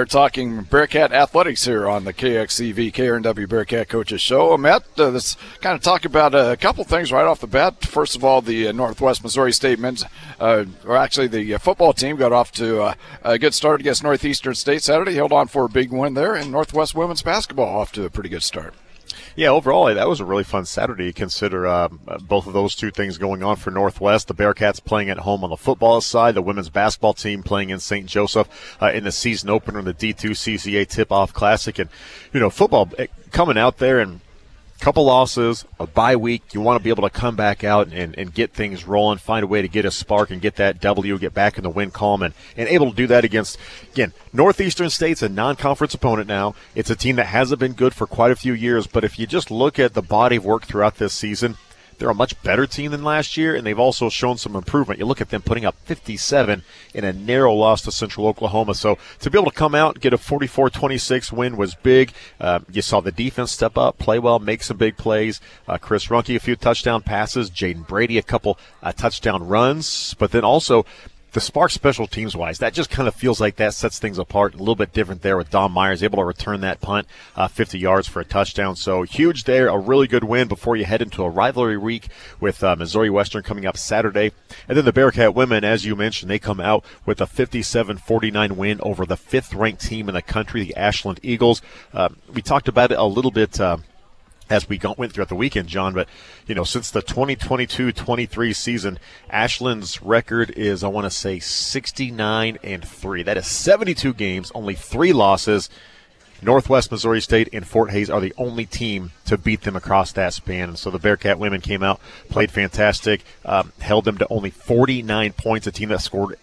We're talking Bearcat athletics here on the KXCV KRNW Bearcat Coaches Show. Matt, let's kind of talk about a couple things right off the bat. First of all, the Northwest Missouri State men's, or actually the football team got off to a good start against Northeastern State Saturday. Held on for a big win there, and Northwest women's basketball off to a pretty good start. Yeah, overall, that was a really fun Saturday. Consider both of those two things going on for Northwest. The Bearcats playing at home on the football side, the women's basketball team playing in St. Joseph in the season opener in the D2 CCA Tip-Off Classic. And, football coming out there and couple losses, a bye week, you want to be able to come back out and get things rolling, find a way to get a spark and get that W, get back in the win column, and able to do that against, again, Northeastern State's a non-conference opponent now. It's a team that hasn't been good for quite a few years, but if you just look at the body of work throughout this season, they're a much better team than last year, and they've also shown some improvement. You look at them putting up 57 in a narrow loss to Central Oklahoma. So to be able to come out and get a 44-26 win was big. You saw the defense step up, play well, make some big plays. Chris Runke, a few touchdown passes. Jaden Brady, a couple touchdown runs. But then also the spark special teams-wise, that just kind of feels like that sets things apart. A little bit different there with Dom Myers, able to return that punt 50 yards for a touchdown. So huge there, a really good win before you head into a rivalry week with Missouri Western coming up Saturday. And then the Bearcat women, as you mentioned, they come out with a 57-49 win over the fifth-ranked team in the country, the Ashland Eagles. We talked about it a little bit as we went throughout the weekend, John, but, since the 2022-23 season, Ashland's record is, I want to say, 69-3. That is 72 games, only 3 losses. Northwest Missouri State and Fort Hays are the only team to beat them across that span. And so the Bearcat women came out, played fantastic, held them to only 49 points, a team that scored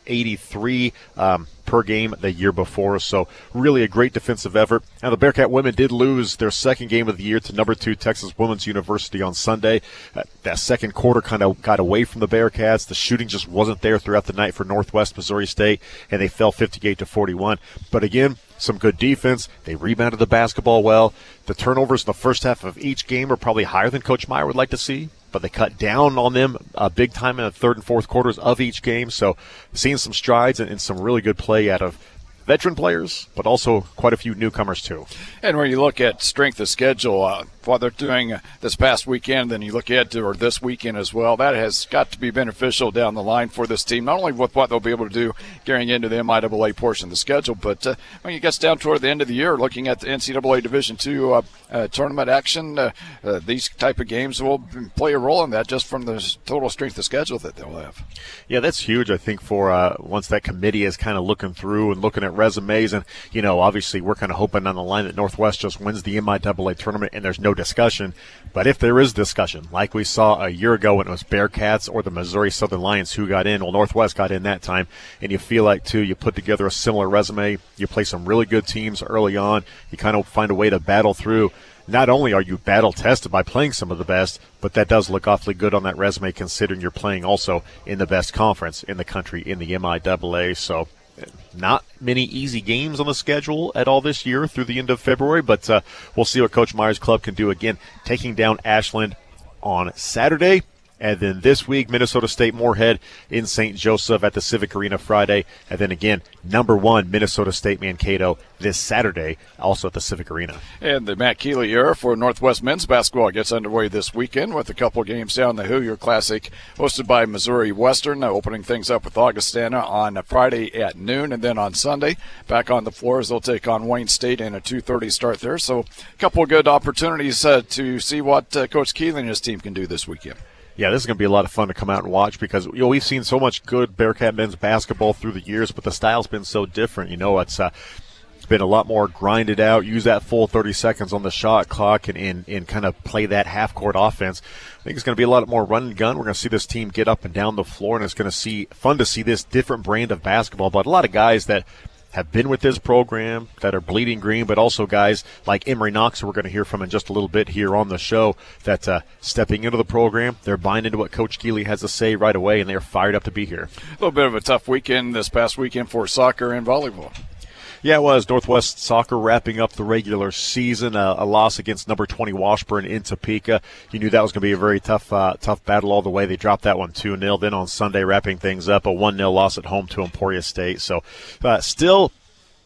83 per game the year before. So really a great defensive effort. Now the Bearcat women did lose their second game of the year to number 2 Texas Women's University on Sunday. That second quarter kind of got away from the Bearcats. The shooting just wasn't there throughout the night for Northwest Missouri State, and they fell 58-41. But again, some good defense. They rebounded the basketball well. The turnovers in the first half of each game are probably higher than Coach Meyer would like to see, but they cut down on them big time in the third and fourth quarters of each game. So seeing some strides and some really good play out of veteran players, but also quite a few newcomers too. And when you look at strength of schedule, what they're doing this past weekend, then you look at or this weekend as well, that has got to be beneficial down the line for this team, not only with what they'll be able to do carrying into the MIAA portion of the schedule, but when it gets down toward the end of the year, looking at the NCAA Division II tournament action, these type of games will play a role in that just from the total strength of schedule that they'll have. Yeah, that's huge, I think, for once that committee is kind of looking through and looking at resumes. And, obviously we're kind of hoping on the line that Northwest just wins the MIAA tournament and there's no discussion. But if there is discussion, like we saw a year ago when it was Bearcats or the Missouri Southern Lions who got in, well, Northwest got in that time, and you feel like, too, you put together a similar resume, you play some really good teams early on, you kind of find a way to battle through. Not only are you battle-tested by playing some of the best, but that does look awfully good on that resume considering you're playing also in the best conference in the country in the MIAA. So not many easy games on the schedule at all this year through the end of February, but we'll see what Coach Meyer's club can do. Again, taking down Ashland on Saturday. And then this week, Minnesota State Moorhead in St. Joseph at the Civic Arena Friday. And then again, number 1, Minnesota State Mankato this Saturday, also at the Civic Arena. And the Matt Keeley era for Northwest men's basketball gets underway this weekend with a couple games down the Hillier Classic hosted by Missouri Western, opening things up with Augustana on Friday at noon. And then on Sunday, back on the floors, they'll take on Wayne State in a 2:30 start there. So a couple of good opportunities to see what Coach Keeley and his team can do this weekend. Yeah, this is going to be a lot of fun to come out and watch because we've seen so much good Bearcat men's basketball through the years, but the style's been so different. It's been a lot more grinded out, use that full 30 seconds on the shot clock and kind of play that half-court offense. I think it's going to be a lot more run and gun. We're going to see this team get up and down the floor, and it's going to be fun to see this different brand of basketball. But a lot of guys that have been with this program that are bleeding green, but also guys like Emory Knox, who we're going to hear from in just a little bit here on the show, that stepping into the program, they're buying into what Coach Keeley has to say right away, and they're fired up to be here. A little bit of a tough weekend this past weekend for soccer and volleyball. Yeah, it was. Northwest Soccer wrapping up the regular season, a loss against number 20 Washburn in Topeka. You knew that was going to be a very tough battle all the way. They dropped that one 2-0. Then on Sunday, wrapping things up, a 1-0 loss at home to Emporia State. So still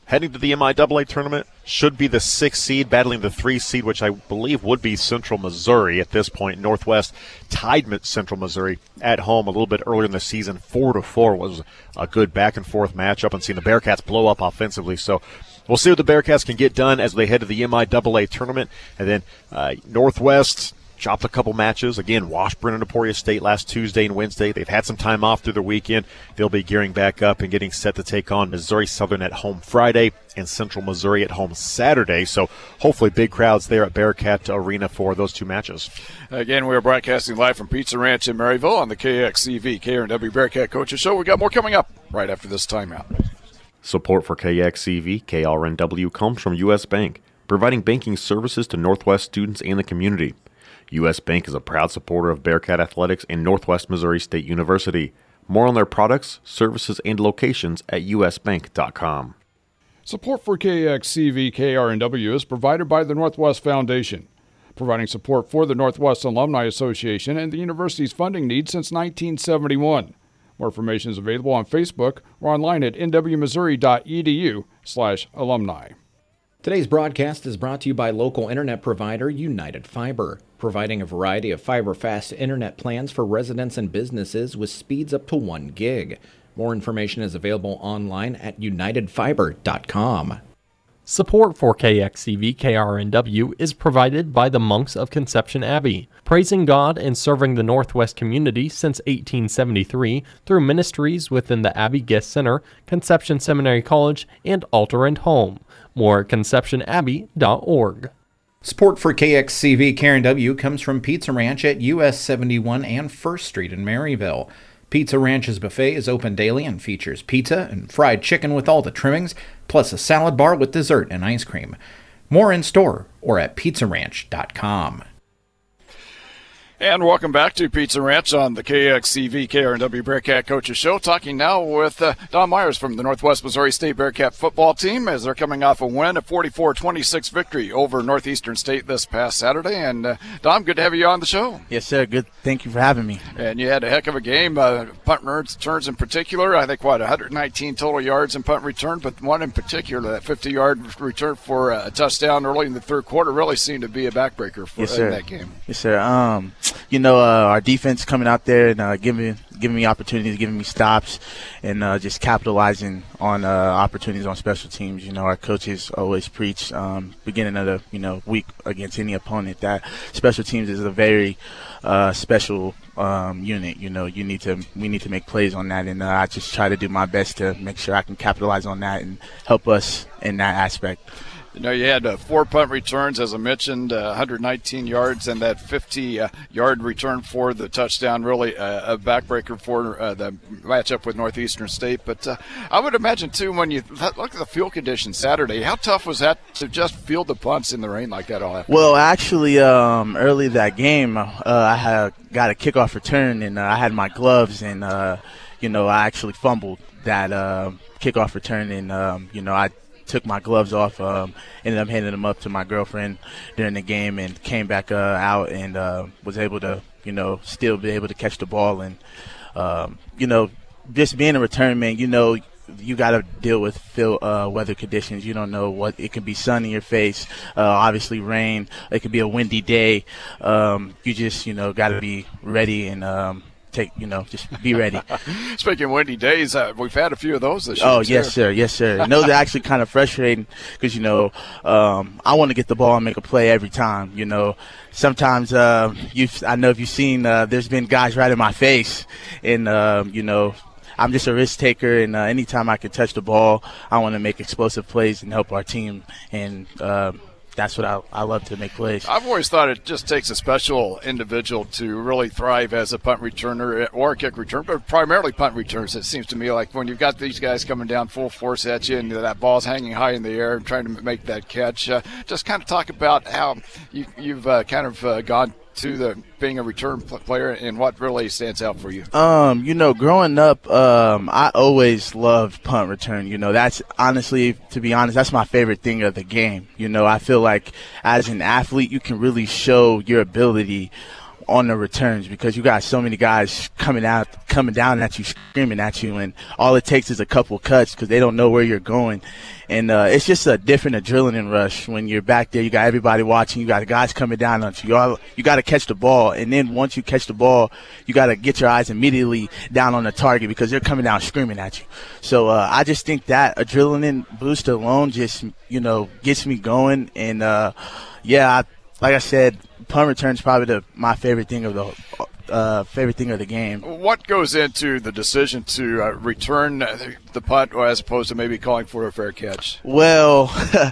heading to the MIAA tournament, should be the 6th seed, battling the 3 seed, which I believe would be Central Missouri at this point. Northwest tied Central Missouri at home a little bit earlier in the season. 4-4 was a good back-and-forth matchup, and seeing the Bearcats blow up offensively. So we'll see what the Bearcats can get done as they head to the MIAA tournament. And then Northwest chopped a couple matches. Again, Washburn and Emporia State last Tuesday and Wednesday. They've had some time off through the weekend. They'll be gearing back up and getting set to take on Missouri Southern at home Friday and Central Missouri at home Saturday. So hopefully big crowds there at Bearcat Arena for those 2 matches. Again, we are broadcasting live from Pizza Ranch in Maryville on the KXCV KRNW Bearcat Coaches Show. We got more coming up right after this timeout. Support for KXCV KRNW comes from U.S. Bank, providing banking services to Northwest students and the community. U.S. Bank is a proud supporter of Bearcat Athletics and Northwest Missouri State University. More on their products, services, and locations at usbank.com. Support for KXCV KRNW is provided by the Northwest Foundation, providing support for the Northwest Alumni Association and the university's funding needs since 1971. More information is available on Facebook or online at nwmissouri.edu/alumni. Today's broadcast is brought to you by local internet provider United Fiber, providing a variety of fiber-fast internet plans for residents and businesses with speeds up to 1 gig. More information is available online at unitedfiber.com. Support for KXCV KRNW is provided by the Monks of Conception Abbey, praising God and serving the Northwest community since 1873 through ministries within the Abbey Guest Center, Conception Seminary College, and Altar and Home. More at conceptionabbey.org. Support for KXCV KRNW comes from Pizza Ranch at US 71 and 1st Street in Maryville. Pizza Ranch's buffet is open daily and features pizza and fried chicken with all the trimmings, plus a salad bar with dessert and ice cream. More in store or at pizzaranch.com. And welcome back to Pizza Ranch on the KXCV KRNW Bearcat Coaches Show. Talking now with Don Myers from the Northwest Missouri State Bearcat football team as they're coming off a win, a 44-26 victory over Northeastern State this past Saturday. And Don, good to have you on the show. Yes, sir. Good. Thank you for having me. And you had a heck of a game. Punt returns in particular. I think, 119 total yards in punt return, but one in particular, that 50-yard return for a touchdown early in the third quarter really seemed to be a backbreaker for in that game. Yes, sir. Our defense coming out there and giving me opportunities, giving me stops, and just capitalizing on opportunities on special teams. Our coaches always preach beginning of the week against any opponent that special teams is a very special unit. We need to make plays on that, and I just try to do my best to make sure I can capitalize on that and help us in that aspect. You had 4 punt returns, as I mentioned, 119 yards, and that 50-yard return for the touchdown, really a backbreaker for the matchup with Northeastern State. But I would imagine, too, when you look at the field conditions Saturday, how tough was that to just field the punts in the rain like that all afternoon? Well, actually, early that game, I had got a kickoff return, and I had my gloves, and, I actually fumbled that kickoff return, and, I took my gloves off, ended up handing them up to my girlfriend during the game, and came back out and was able to, still be able to catch the ball. And, just being a return man, you got to deal with weather conditions. You don't know what it can be, sun in your face, obviously rain. It could be a windy day. You just, got to be ready and just be ready. Speaking of windy days, we've had a few of those this year. Oh, yes, sir. Yes, sir. They're actually kind of frustrating because, I want to get the ball and make a play every time. Sometimes I know if you've seen, there's been guys right in my face, and, I'm just a risk taker, and anytime I can touch the ball, I want to make explosive plays and help our team, and that's what I love to make plays. I've always thought it just takes a special individual to really thrive as a punt returner or a kick returner, but primarily punt returners. It seems to me like when you've got these guys coming down full force at you and that ball's hanging high in the air and trying to make that catch. Just kind of talk about how you've gone to being a return player and what really stands out for you. Growing up, I always loved punt return. That's honestly, to be honest, that's my favorite thing of the game. I feel like as an athlete, you can really show your ability on the returns, because you got so many guys coming down at you, screaming at you, and all it takes is a couple cuts because they don't know where you're going. And it's just a different adrenaline rush when you're back there. You got everybody watching. You got the guys coming down on you. You got to catch the ball, and then once you catch the ball, you got to get your eyes immediately down on the target because they're coming down screaming at you. So I just think that adrenaline boost alone just, gets me going. And, like I said, punt return is probably my favorite thing of the game. What goes into the decision to return the punt, or as opposed to maybe calling for a fair catch? Well,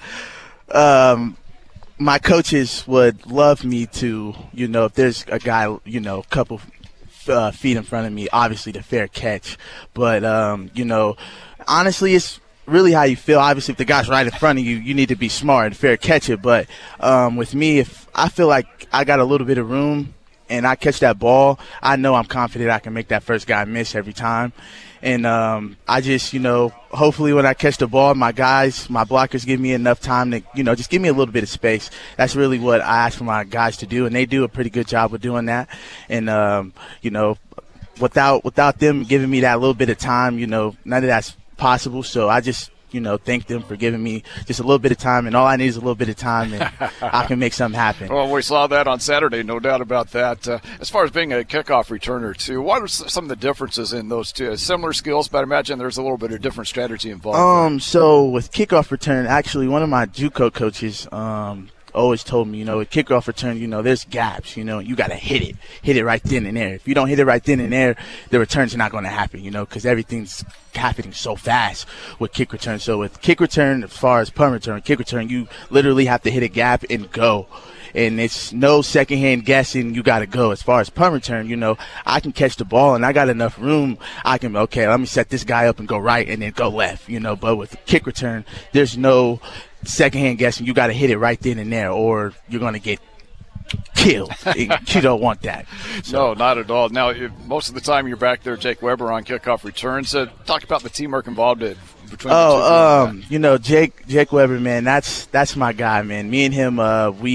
my coaches would love me to, if there's a guy, a couple feet in front of me, obviously the fair catch. But, honestly, it's really how you feel. Obviously, if the guy's right in front of you, you need to be smart and fair catch it. But with me, if I feel like I got a little bit of room and I catch that ball, I know I'm confident I can make that first guy miss every time. And I just, hopefully when I catch the ball, my blockers give me enough time to, just give me a little bit of space. That's really what I ask for my guys to do, and they do a pretty good job of doing that. And, without them giving me that little bit of time, none of that's possible. So I just, thank them for giving me just a little bit of time, and all I need is a little bit of time, and I can make something happen. Well, we saw that on Saturday, no doubt about that. As far as being a kickoff returner, too, what are some of the differences in those two? Similar skills, but I imagine there's a little bit of different strategy involved. So with kickoff return, actually, one of my JUCO coaches, always told me, with kickoff return, there's gaps, you got to hit it right then and there. If you don't hit it right then and there, the return's not going to happen, because everything's happening so fast with kick return. So with kick return, as far as punt return, kick return, you literally have to hit a gap and go. And it's no secondhand guessing. You got to go. As far as punt return, I can catch the ball and I got enough room. I can, let me set this guy up and go right and then go left, But with kick return, there's no secondhand guessing. You got to hit it right then and there, or you're going to get killed. You don't want that. So. No, not at all. Now, most of the time you're back there, Jake Weber, on kickoff returns. Talk about the teamwork involved between the two. Jake Weber, man, that's my guy, man. Me and him,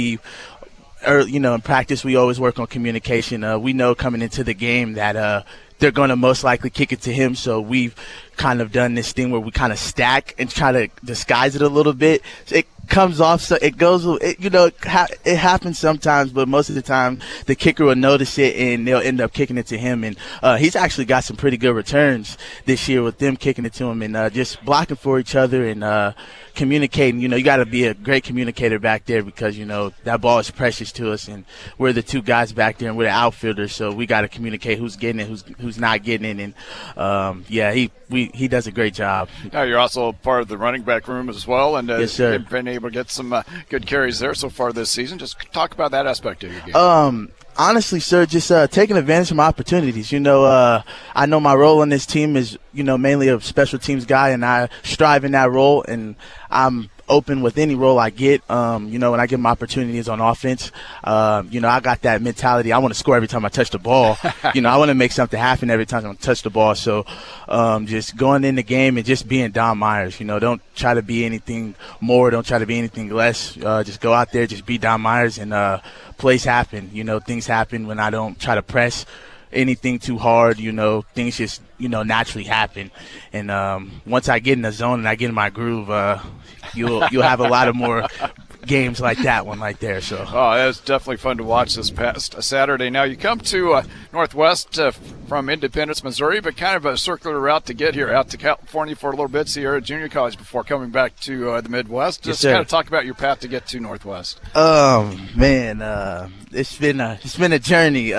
in practice, we always work on communication. We know coming into the game that they're going to most likely kick it to him, so we've kind of done this thing where we kind of stack and try to disguise it a little bit. It comes off, so it goes, it happens sometimes, but most of the time the kicker will notice it and they'll end up kicking it to him. And he's actually got some pretty good returns this year with them kicking it to him and just blocking for each other and communicating. You got to be a great communicator back there because, that ball is precious to us, and we're the two guys back there and we're the outfielders, so we got to communicate who's getting it, who's not getting it. And he does a great job. Now you're also part of the running back room as well, and yes, sir. You've been able to get some good carries there so far this season. Just talk about that aspect of your game. Honestly, sir, just taking advantage of my opportunities. I know my role on this team is, mainly a special teams guy, and I strive in that role, and I'm open with any role I get. When I get my opportunities on offense, I got that mentality. I want to score every time I touch the ball. I want to make something happen every time I touch the ball. So just going in the game and just being Don Myers. Don't try to be anything more. Don't try to be anything less. Just go out there, just be Don Myers, and plays happen. Things happen when I don't try to press anything too hard. Things just, naturally happen. And once I get in the zone and I get in my groove, you'll have a lot of more games like that one right there. So it was definitely fun to watch this past Saturday. Now you come to Northwest from Independence, Missouri, but kind of a circular route to get here out to California for a little bit, Sierra Junior College before coming back to the Midwest. Just kind of talk about your path to get to Northwest. Man, it's been a journey.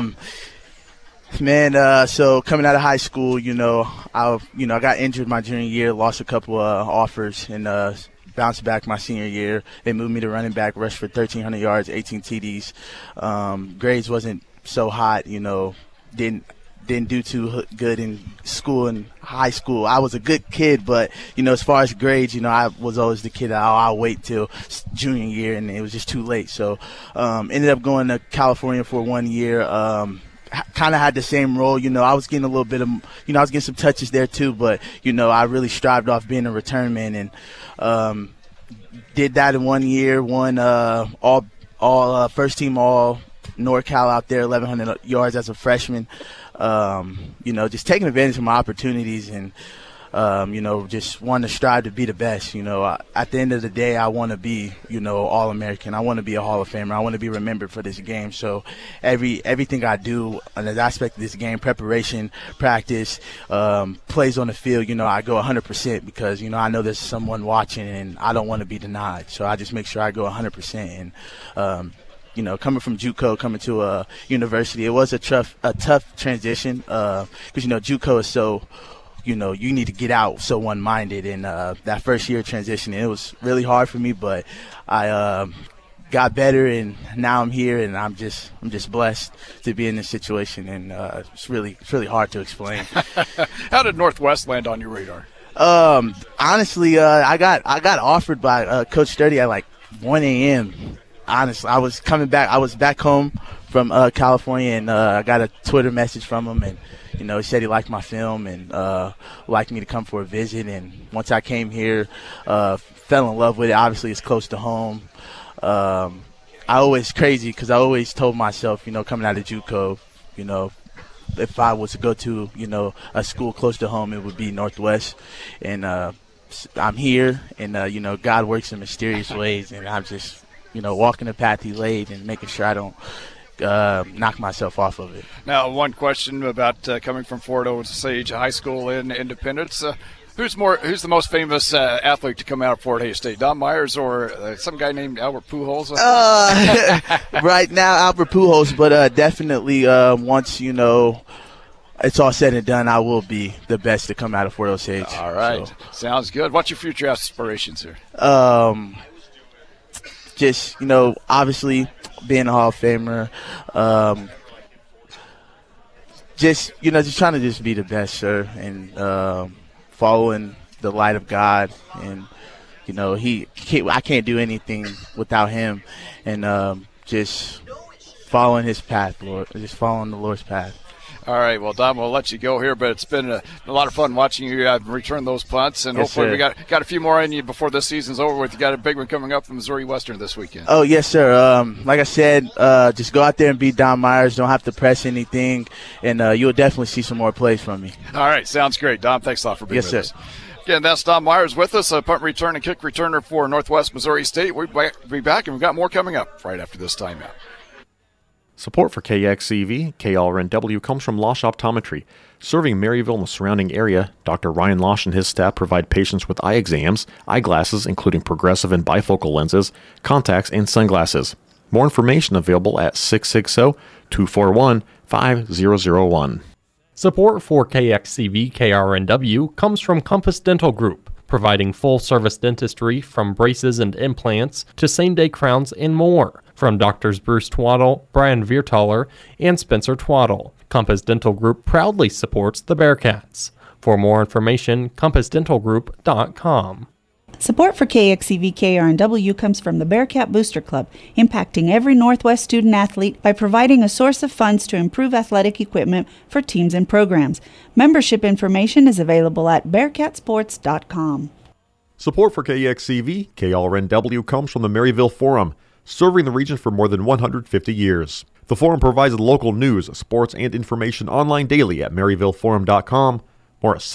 So coming out of high school, I got injured my junior year, lost a couple of offers, and bounced back my senior year. They moved me to running back, rushed for 1,300 yards, 18 TDs. Grades wasn't so hot, didn't do too good in school and high school. I was a good kid, but, as far as grades, I was always the kid that I'll wait till junior year, and it was just too late. So ended up going to California for 1 year. Kind of had the same role, I was getting a little bit of, I was getting some touches there too, but, I really strived off being a return man, and did that in 1 year, won all first team all NorCal out there, 1,100 yards as a freshman. Just taking advantage of my opportunities and, just wanting to strive to be the best. At the end of the day, I want to be, All-American. I want to be a Hall of Famer. I want to be remembered for this game. So everything I do on the aspect of this game, preparation, practice, plays on the field, I go 100% because, I know there's someone watching and I don't want to be denied. So I just make sure I go 100%. And, coming from JUCO, coming to a university, it was a tough transition because, JUCO is so, you need to get out so one-minded. And that first year transition, it was really hard for me, but I got better, and now I'm here, and I'm just blessed to be in this situation, and it's really hard to explain. How did Northwest land on your radar? Honestly, I got offered by Coach Sturdy at like 1 a.m. Honestly, I was back home from California, and I got a Twitter message from him, and he said he liked my film and liked me to come for a visit. And once I came here, fell in love with it. Obviously, it's close to home. Crazy because I always told myself, coming out of JUCO, if I was to go to, a school close to home, it would be Northwest. And I'm here, and, God works in mysterious ways, and I'm just, walking the path he laid and making sure I don't knock myself off of it. Now, one question about coming from Fort Osage High School in Independence. Who's the most famous athlete to come out of Fort Hays State, Don Myers or some guy named Albert Pujols? Right now, Albert Pujols, but definitely once it's all said and done, I will be the best to come out of Fort Osage. All right, sounds good. What's your future aspirations here? Just obviously being a Hall of Famer. Just trying to just be the best, sir, and following the light of God, and I can't do anything without him, and just following his path, Lord, just following the Lord's path. All right, well, Don, we'll let you go here, but it's been a lot of fun watching you return those punts, and yes, hopefully sir. we got a few more in you before this season's over with. You got a big one coming up from Missouri Western this weekend. Oh, yes, sir. Like I said, just go out there and beat Don Myers. Don't have to press anything, and you'll definitely see some more plays from me. All right, sounds great. Don, thanks a lot for being with us. Yes, sir. Again, that's Don Myers with us, a punt return and kick returner for Northwest Missouri State. We'll be back, and we've got more coming up right after this timeout. Support for KXCV, KRNW comes from Losch Optometry. Serving Maryville and the surrounding area, Dr. Ryan Losch and his staff provide patients with eye exams, eyeglasses including progressive and bifocal lenses, contacts, and sunglasses. More information available at 660-241-5001. Support for KXCV KRNW comes from Compass Dental Group, providing full-service dentistry from braces and implants to same-day crowns and more. From Doctors Bruce Twaddle, Brian Viertaler, and Spencer Twaddle, Compass Dental Group proudly supports the Bearcats. For more information, compassdentalgroup.com. Support for KXCV KRNW comes from the Bearcat Booster Club, impacting every Northwest student athlete by providing a source of funds to improve athletic equipment for teams and programs. Membership information is available at bearcatsports.com. Support for KXCV KRNW comes from the Maryville Forum, serving the region for more than 150 years. The Forum provides local news, sports, and information online daily at maryvilleforum.com or at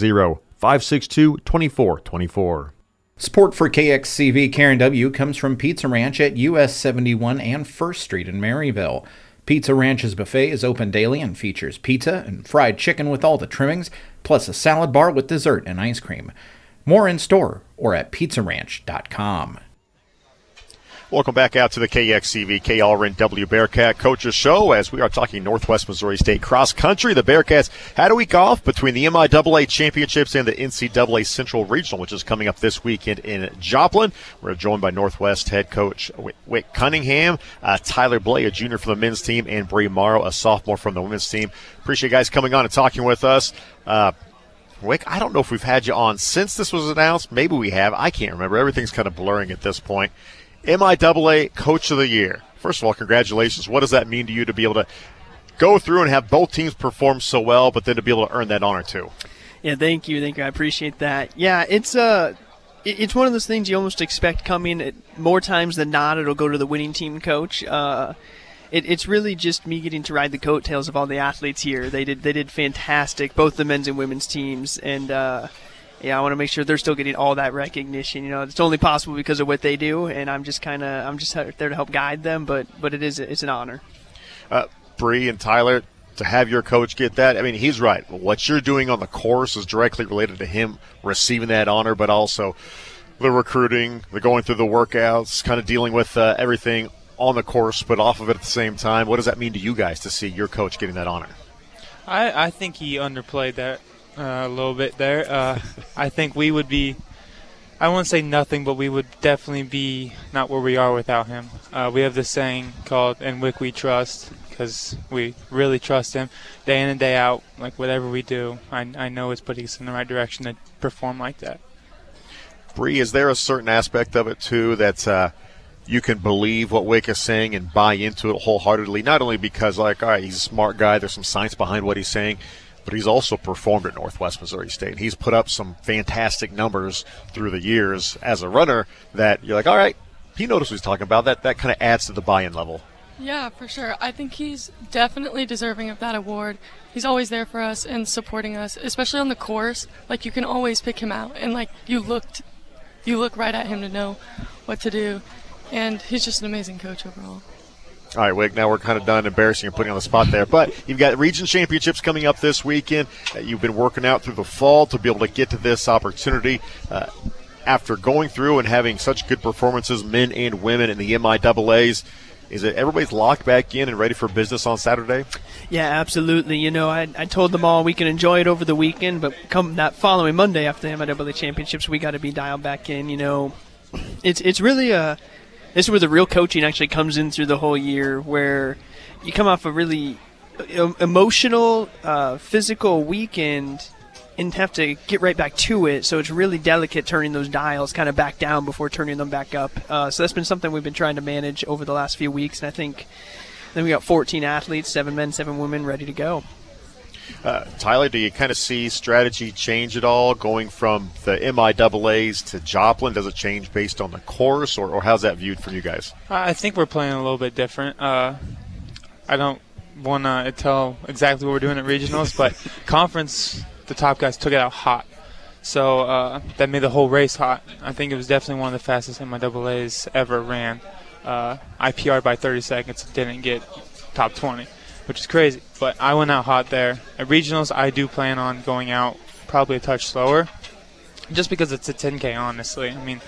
660-562-2424. Support for KXCV KRNW comes from Pizza Ranch at US 71 and 1st Street in Maryville. Pizza Ranch's buffet is open daily and features pizza and fried chicken with all the trimmings, plus a salad bar with dessert and ice cream. More in store or at pizzaranch.com. Welcome back out to the KXCV KRNW Bearcat Coaches Show as we are talking Northwest Missouri State cross country. The Bearcats had a week off between the MIAA Championships and the NCAA Central Regional, which is coming up this weekend in Joplin. We're joined by Northwest head coach Wick Cunningham, Tyler Blay, a junior for the men's team, and Bree Morrow, a sophomore from the women's team. Appreciate you guys coming on and talking with us. Wick, I don't know if we've had you on since this was announced. Maybe we have. I can't remember. Everything's kind of blurring at this point. MIAA Coach of the Year. First of all, congratulations. What does that mean to you to be able to go through and have both teams perform so well, but then to be able to earn that honor too? Yeah, thank you. I appreciate that. Yeah, it's one of those things you almost expect coming. More times than not, it'll go to the winning team coach. And it's really just me getting to ride the coattails of all the athletes here. They did fantastic, both the men's and women's teams, and I want to make sure they're still getting all that recognition. It's only possible because of what they do, and I'm just there to help guide them. But it's an honor. Bree and Tyler, to have your coach get that, I mean, he's right. What you're doing on the course is directly related to him receiving that honor, but also the recruiting, the going through the workouts, kind of dealing with everything on the course, but off of it at the same time. What does that mean to you guys to see your coach getting that honor? I think he underplayed that a little bit there. I think we would be, I won't say nothing, but we would definitely be not where we are without him. We have this saying called "In Wick We Trust," because we really trust him day in and day out. Like, whatever we do, I know it's putting us in the right direction to perform like that. Bree, is there a certain aspect of it, too, that you can believe what Wick is saying and buy into it wholeheartedly? Not only because, all right, he's a smart guy, there's some science behind what he's saying, but he's also performed at Northwest Missouri State. He's put up some fantastic numbers through the years as a runner that you're like, all right, he knows what he's talking about. That kind of adds to the buy-in level. Yeah, for sure. I think he's definitely deserving of that award. He's always there for us and supporting us, especially on the course. Like, you can always pick him out, and like you look right at him to know what to do. And he's just an amazing coach overall. All right, Wick, now we're kind of done embarrassing and putting you on the spot there. But you've got region championships coming up this weekend. You've been working out through the fall to be able to get to this opportunity. After going through and having such good performances, men and women in the MIAAs, is it everybody's locked back in and ready for business on Saturday? Yeah, absolutely. I told them all we can enjoy it over the weekend, but come that following Monday after the MIAA championships, we got to be dialed back in. It's really this is where the real coaching actually comes in through the whole year, where you come off a really emotional, physical weekend and have to get right back to it. So it's really delicate turning those dials kind of back down before turning them back up. So that's been something we've been trying to manage over the last few weeks. And I think then we got 14 athletes, 7 men, 7 women ready to go. Tyler, do you kind of see strategy change at all going from the MIAAs to Joplin? Does it change based on the course, or how's that viewed from you guys? I think we're playing a little bit different. I don't want to tell exactly what we're doing at regionals, but conference, the top guys took it out hot. So that made the whole race hot. I think it was definitely one of the fastest MIAAs ever ran. I PR'd by 30 seconds, didn't get top 20, which is crazy. But I went out hot there. At regionals, I do plan on going out probably a touch slower, just because it's a 10K, honestly. I mean,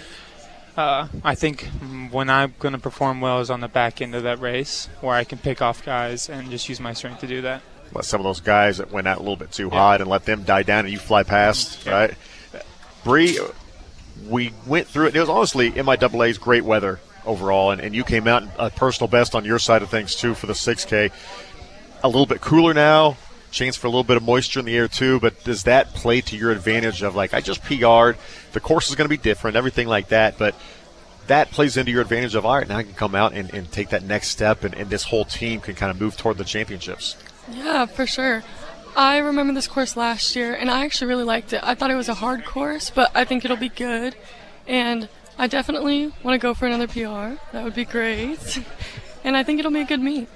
I think when I'm going to perform well is on the back end of that race, where I can pick off guys and just use my strength to do that. Let some of those guys that went out a little bit too hot and let them die down and you fly past, right? Bree, we went through it. It was honestly MIAA's great weather overall, and you came out a personal best on your side of things too for the 6K. A little bit cooler now, chance for a little bit of moisture in the air too, but does that play to your advantage of, like, I just PR'd, the course is going to be different, everything like that, but that plays into your advantage of, all right, now I can come out and take that next step, and this whole team can kind of move toward the championships? Yeah, for sure. I remember this course last year, and I actually really liked it. I thought it was a hard course, but I think it'll be good, and I definitely want to go for another PR. That would be great, and I think it'll be a good meet.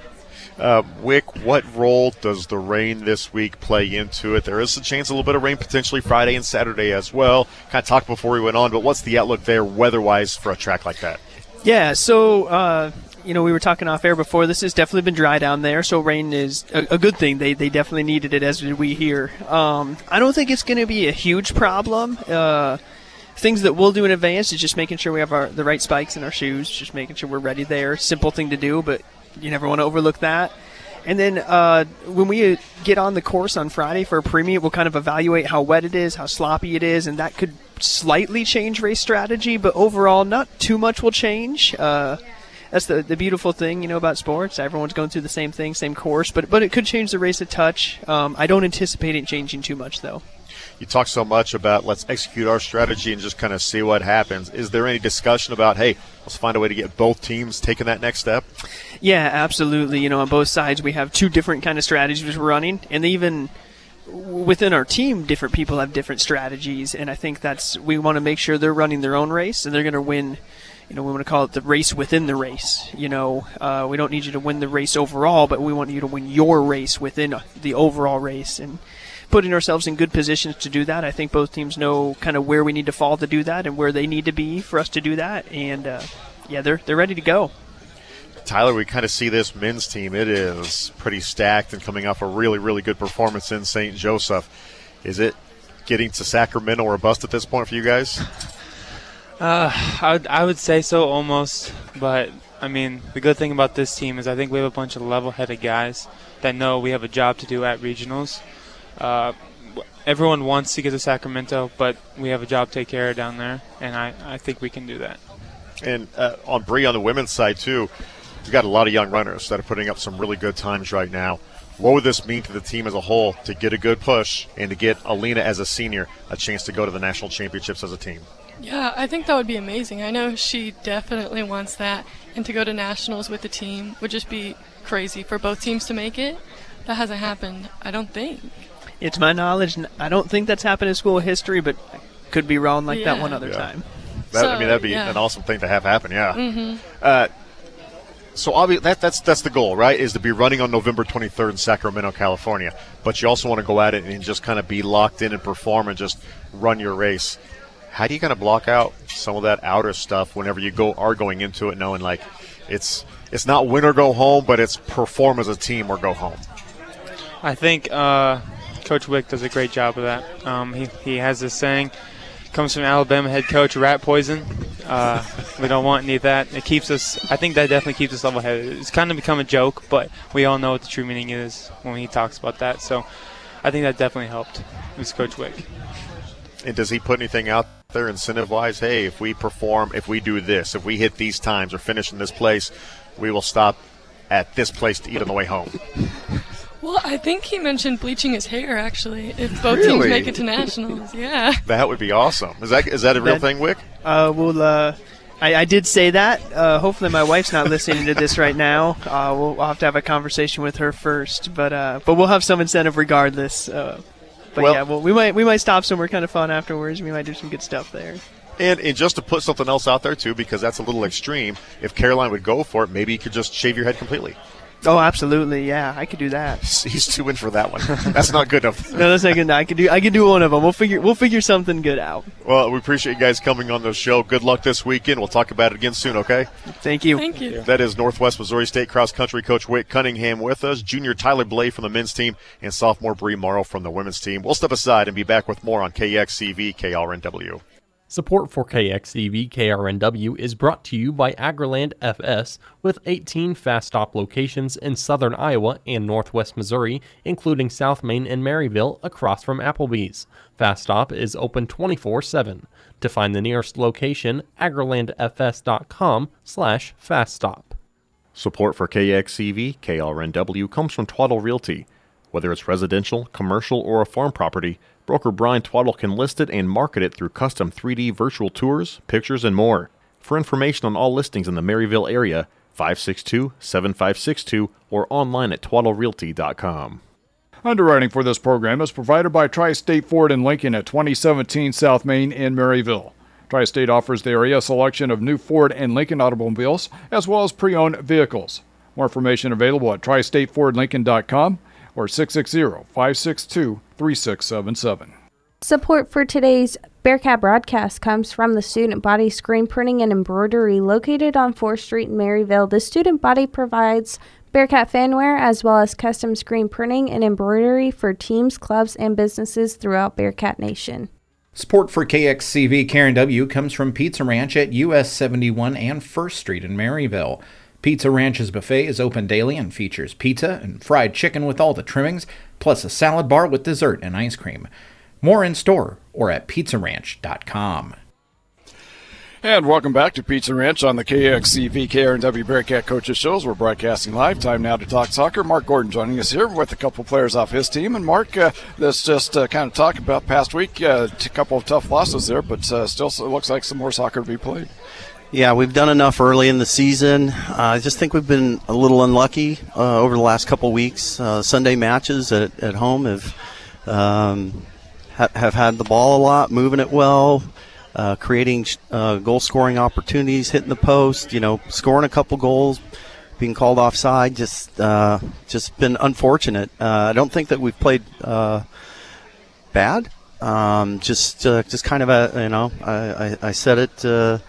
Wick, what role does the rain this week play into it? There is a chance a little bit of rain potentially Friday and Saturday as well. Kind of talked before we went on, but what's the outlook there weather-wise for a track like that? Yeah, so we were talking off air before. This has definitely been dry down there, so rain is a good thing. They definitely needed it, as did we here. I don't think it's going to be a huge problem. Things that we'll do in advance is just making sure we have the right spikes in our shoes, just making sure we're ready there. Simple thing to do, but you never want to overlook that. And then when we get on the course on Friday for a premium, we'll kind of evaluate how wet it is, how sloppy it is, and that could slightly change race strategy, but overall not too much will change. That's the beautiful thing, about sports. Everyone's going through the same thing, same course, but it could change the race a touch. I don't anticipate it changing too much, though. You talk so much about let's execute our strategy and just kind of see what happens. Is there any discussion about, hey, let's find a way to get both teams taking that next step? Yeah, absolutely. On both sides we have two different kind of strategies we're running, and even within our team, different people have different strategies, and I think we want to make sure they're running their own race and they're going to win we want to call it the race within the race. We don't need you to win the race overall, but we want you to win your race within the overall race, and putting ourselves in good positions to do that. I think both teams know kind of where we need to fall to do that and where they need to be for us to do that, and they're ready to go. Tyler, we kind of see this men's team. It is pretty stacked and coming off a really, really good performance in St. Joseph. Is it getting to Sacramento or bust at this point for you guys? I would say so, almost. But, I mean, the good thing about this team is I think we have a bunch of level-headed guys that know we have a job to do at regionals. Everyone wants to get to Sacramento, but we have a job to take care of down there, and I think we can do that. And on Bree, on the women's side, too, we've got a lot of young runners that are putting up some really good times right now. What would this mean to the team as a whole to get a good push and to get Alina as a senior a chance to go to the national championships as a team? Yeah, I think that would be amazing. I know she definitely wants that, and to go to nationals with the team would just be crazy for both teams to make it. That hasn't happened, I don't think. It's my knowledge, I don't think that's happened in school history, but I could be wrong like that one other time. That'd be an awesome thing to have happen, yeah. Mm-hmm. So obviously that's the goal, right, is to be running on November 23rd in Sacramento, California. But you also want to go at it and just kind of be locked in and perform and just run your race. How do you kind of block out some of that outer stuff whenever you are going into it knowing like it's not win or go home, but it's perform as a team or go home? I think Coach Wick does a great job of that. He has this saying, comes from Alabama head coach, rat poison. We don't want any of that. It keeps us, I think that definitely keeps us level-headed. It's kind of become a joke, but we all know what the true meaning is when he talks about that. So I think that definitely helped. It was Coach Wick. And does he put anything out there incentive-wise? Hey, if we perform, if we do this, if we hit these times or finish in this place, we will stop at this place to eat on the way home. Well, I think he mentioned bleaching his hair, actually, if both teams make it to nationals. Yeah. That would be awesome. Is that a real thing, Wick? I did say that. Hopefully my wife's not listening to this right now. We'll have to have a conversation with her first, but we'll have some incentive regardless. We might stop somewhere kind of fun afterwards. We might do some good stuff there. And just to put something else out there, too, because that's a little extreme, if Caroline would go for it, maybe you could just shave your head completely. Oh, absolutely, yeah, I could do that. He's too in for that one. That's not good enough. No, that's not good enough. I could do one of them. We'll figure something good out. Well, we appreciate you guys coming on the show. Good luck this weekend. We'll talk about it again soon, okay? Thank you. Thank you. That is Northwest Missouri State cross country coach Wick Cunningham with us, junior Tyler Blay from the men's team, and sophomore Bree Morrow from the women's team. We'll step aside and be back with more on KXCV KRNW. Support for KXCV KRNW is brought to you by Agriland FS with 18 Fast Stop locations in southern Iowa and northwest Missouri, including South Main and Maryville across from Applebee's. Fast Stop is open 24/7. To find the nearest location, agrilandfs.com/faststop. Support for KXCV KRNW comes from Twaddle Realty. Whether it's residential, commercial, or a farm property, broker Brian Twaddle can list it and market it through custom 3D virtual tours, pictures, and more. For information on all listings in the Maryville area, 562-7562 or online at twaddlerealty.com. Underwriting for this program is provided by Tri-State Ford in Lincoln at 2017 South Main in Maryville. Tri-State offers the area a selection of new Ford and Lincoln automobiles as well as pre-owned vehicles. More information available at tristatefordlincoln.com or 660-562-3677. Support for today's Bearcat broadcast comes from the Student Body Screen Printing and Embroidery located on 4th Street in Maryville. The Student Body provides Bearcat fanware as well as custom screen printing and embroidery for teams, clubs, and businesses throughout Bearcat Nation. Support for KXCV KRNW comes from Pizza Ranch at US 71 and 1st Street in Maryville. Pizza Ranch's buffet is open daily and features pizza and fried chicken with all the trimmings, plus a salad bar with dessert and ice cream. More in store or at pizzaranch.com. And welcome back to Pizza Ranch on the KXCV KRNW Bearcat Coaches Shows. We're broadcasting live. Time now to talk soccer. Mark Gordon joining us here with a couple players off his team. And Mark, let's just kind of talk about past week. A couple of tough losses there, but still it looks like some more soccer to be played. Yeah, we've done enough early in the season. I just think we've been a little unlucky over the last couple weeks. Sunday matches at home have had the ball a lot, moving it well. creating goal-scoring opportunities, hitting the post, scoring a couple goals, being called offside. Just been unfortunate. I don't think that we've played bad. Just kind of I said it to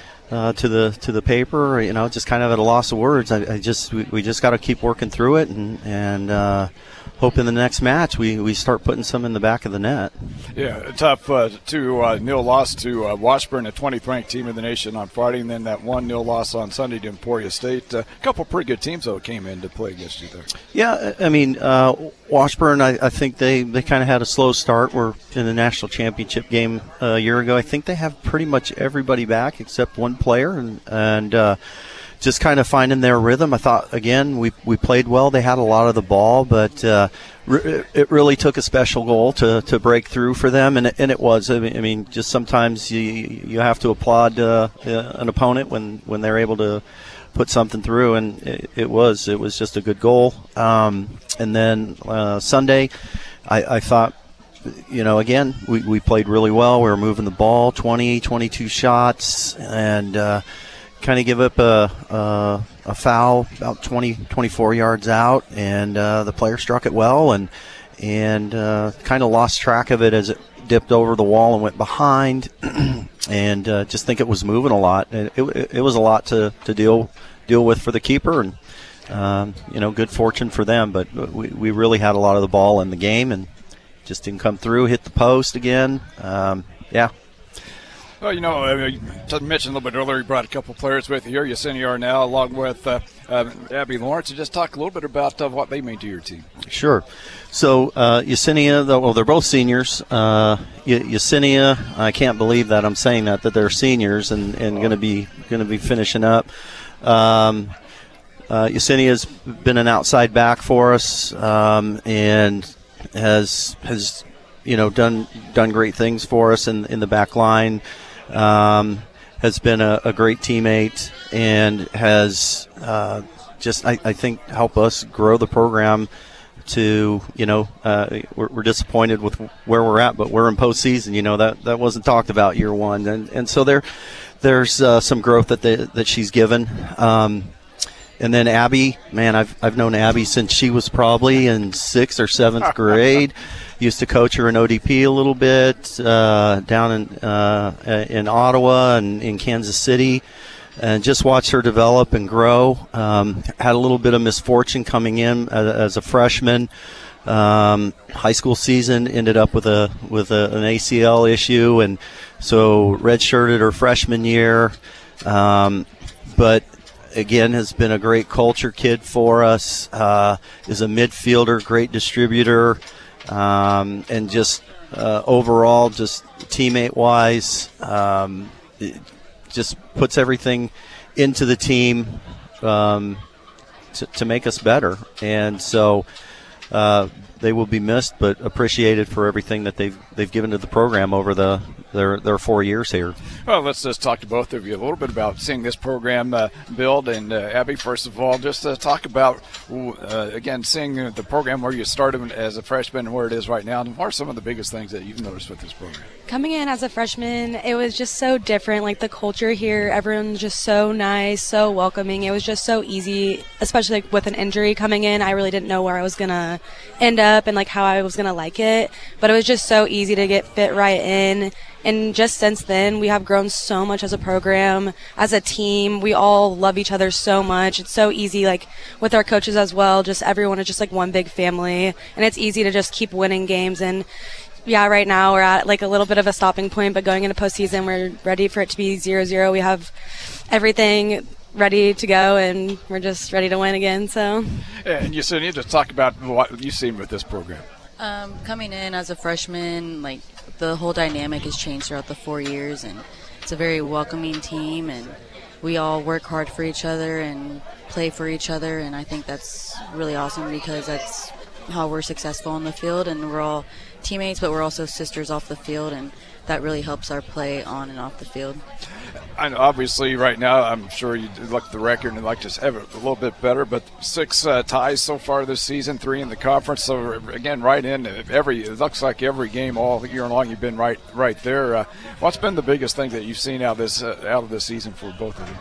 the paper. Just kind of at a loss of words. We just got to keep working through it and hope in the next match we start putting some in the back of the net. Yeah, tough 2-0 loss to Washburn, a 20th ranked team in the nation on Friday, and then that 1-0 loss on Sunday to Emporia State. A couple pretty good teams though came in to play against you there. Yeah, I mean Washburn. I think they kind of had a slow start. We're in the national championship game a year ago. I think they have pretty much everybody back except one player, and just kind of finding their rhythm. I thought, again, we played well. They had a lot of the ball, but it really took a special goal to break through for them, and it was. I mean, just sometimes you have to applaud an opponent when they're able to put something through, and it was just a good goal. And then Sunday, I thought, again, we played really well. We were moving the ball, 22 shots, and kind of give up a foul about 24 yards out, and the player struck it well and kind of lost track of it as it dipped over the wall and went behind, and just think it was moving a lot. And it was a lot to deal with for the keeper, and good fortune for them. But we really had a lot of the ball in the game and just didn't come through. Hit the post again. Yeah. Well, you mentioned a little bit earlier, you brought a couple players with you here. Yesenia Arnell along with Abby Lawrence. And just talk a little bit about what they mean to your team. Sure. So Yesenia, they're both seniors. Yesenia, I can't believe that I'm saying that they're seniors and going to be finishing up. Yesenia's been an outside back for us and has done great things for us in the back line. Has been a great teammate and has I think helped us grow the program to, we're disappointed with where we're at, but we're in postseason. That wasn't talked about year one. And so there's some growth that she's given. And then Abby, man, I've known Abby since she was probably in 6th or 7th grade. Used to coach her in ODP a little bit down in Ottawa and in Kansas City, and just watched her develop and grow. Had a little bit of misfortune coming in as a freshman. High school season ended up with an ACL issue, and so redshirted her freshman year. But again, has been a great culture kid for us. Is a midfielder, great distributor. And just overall, just teammate-wise, just puts everything into the team to make us better. And so they will be missed, but appreciated for everything that they've given to the program over their 4 years here. Well, let's just talk to both of you a little bit about seeing this program build. And Abby, first of all, just talk about, again, seeing the program where you started as a freshman and where it is right now. And what are some of the biggest things that you've noticed with this program? Coming in as a freshman, it was just so different. Like the culture here, everyone's just so nice, so welcoming. It was just so easy, especially with an injury coming in. I really didn't know where I was going to end up and how I was going to like it. But it was just so easy to get fit right in. And just since then, we have grown so much as a program, as a team. We all love each other so much. It's so easy, with our coaches as well. Just everyone is just one big family. And it's easy to just keep winning games. And yeah, right now we're at a little bit of a stopping point, but going into postseason, we're ready for it to be 0-0. We have everything ready to go, and we're just ready to win again. So. And you need to talk about what you've seen with this program. Coming in as a freshman, the whole dynamic has changed throughout the 4 years, and it's a very welcoming team, and we all work hard for each other and play for each other, and I think that's really awesome because that's how we're successful on the field, and we're all teammates, but we're also sisters off the field, and that really helps our play on and off the field. And obviously, right now, I'm sure you look at the record and like to have it a little bit better, but 6 ties so far this season, 3 in the conference. So again, right in it looks like every game all year long you've been right there. What's been the biggest thing that you've seen out of this season for both of you?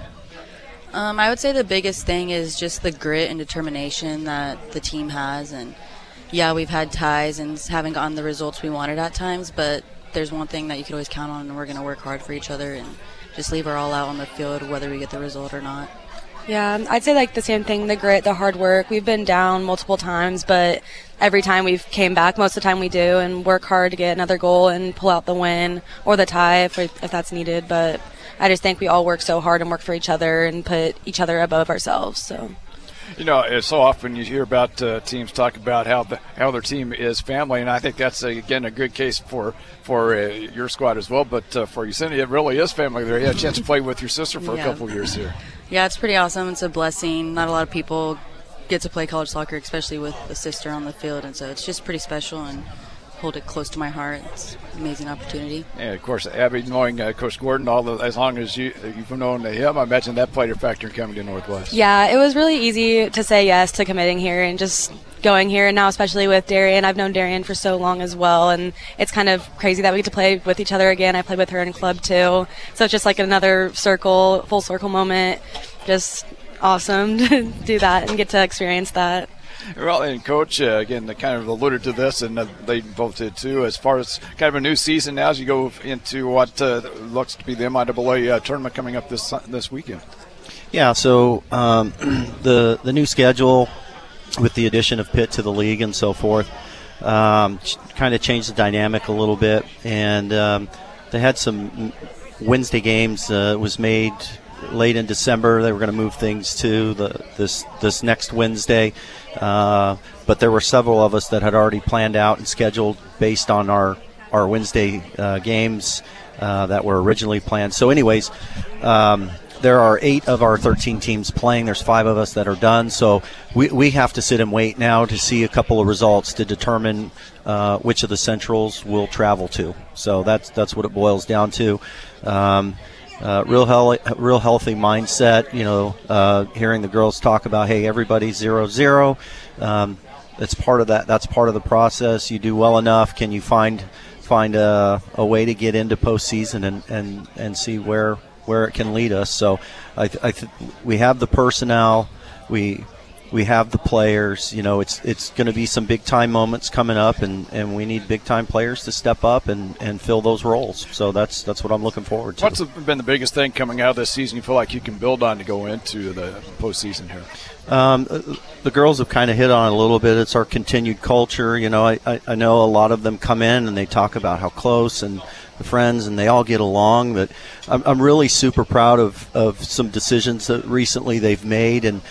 I would say the biggest thing is just the grit and determination that the team has. And yeah, we've had ties and haven't gotten the results we wanted at times, but there's one thing that you can always count on, and we're going to work hard for each other and just leave our all out on the field, whether we get the result or not. Yeah, I'd say like the same thing, the grit, the hard work. We've been down multiple times, but every time we've came back, most of the time we do, and work hard to get another goal and pull out the win or the tie if that's needed. But I just think we all work so hard and work for each other and put each other above ourselves. So. You know, so often you hear about teams talk about how their team is family, and I think that's again a good case for your squad as well. But for Yesenia, it really is family. There, you had a chance to play with your sister for a couple of years here. Yeah, it's pretty awesome. It's a blessing. Not a lot of people get to play college soccer, especially with a sister on the field, and so it's just pretty special and hold it close to my heart. It's an amazing opportunity. And of course, Abby, knowing Coach Gordon, as long as you've known him, I imagine that played a factor in coming to Northwest. Yeah, it was really easy to say yes to committing here and just going here. And now, especially with Darian, I've known Darian for so long as well, and it's kind of crazy that we get to play with each other again. I played with her in club too, so it's just like another full circle moment. Just awesome to do that and get to experience that. Well, and Coach, again, they kind of alluded to this, and they both did too, as far as kind of a new season now as you go into what looks to be the MIAA tournament coming up this weekend. Yeah, so the new schedule with the addition of Pitt to the league and so forth kind of changed the dynamic a little bit, and they had some Wednesday games. It was made late in December. They were going to move things to this next Wednesday, but there were several of us that had already planned out and scheduled based on our Wednesday games that were originally planned. So anyways, there are 8 of our 13 teams playing. There's 5 of us that are done. So we have to sit and wait now to see a couple of results to determine which of the Centrals we'll travel to. So that's what it boils down to. Real healthy mindset, hearing the girls talk about, hey, everybody's 0-0. It's part of that. That's part of the process. You do well enough. Can you find a way to get into postseason and see where it can lead us? So we have the personnel. We have the players. It's going to be some big-time moments coming up, and we need big-time players to step up and fill those roles. So that's what I'm looking forward to. What's been the biggest thing coming out of this season you feel like you can build on to go into the postseason here? The girls have kind of hit on it a little bit. It's our continued culture. I know a lot of them come in and they talk about how close and the friends, and they all get along. But I'm really super proud of some decisions that recently they've made, and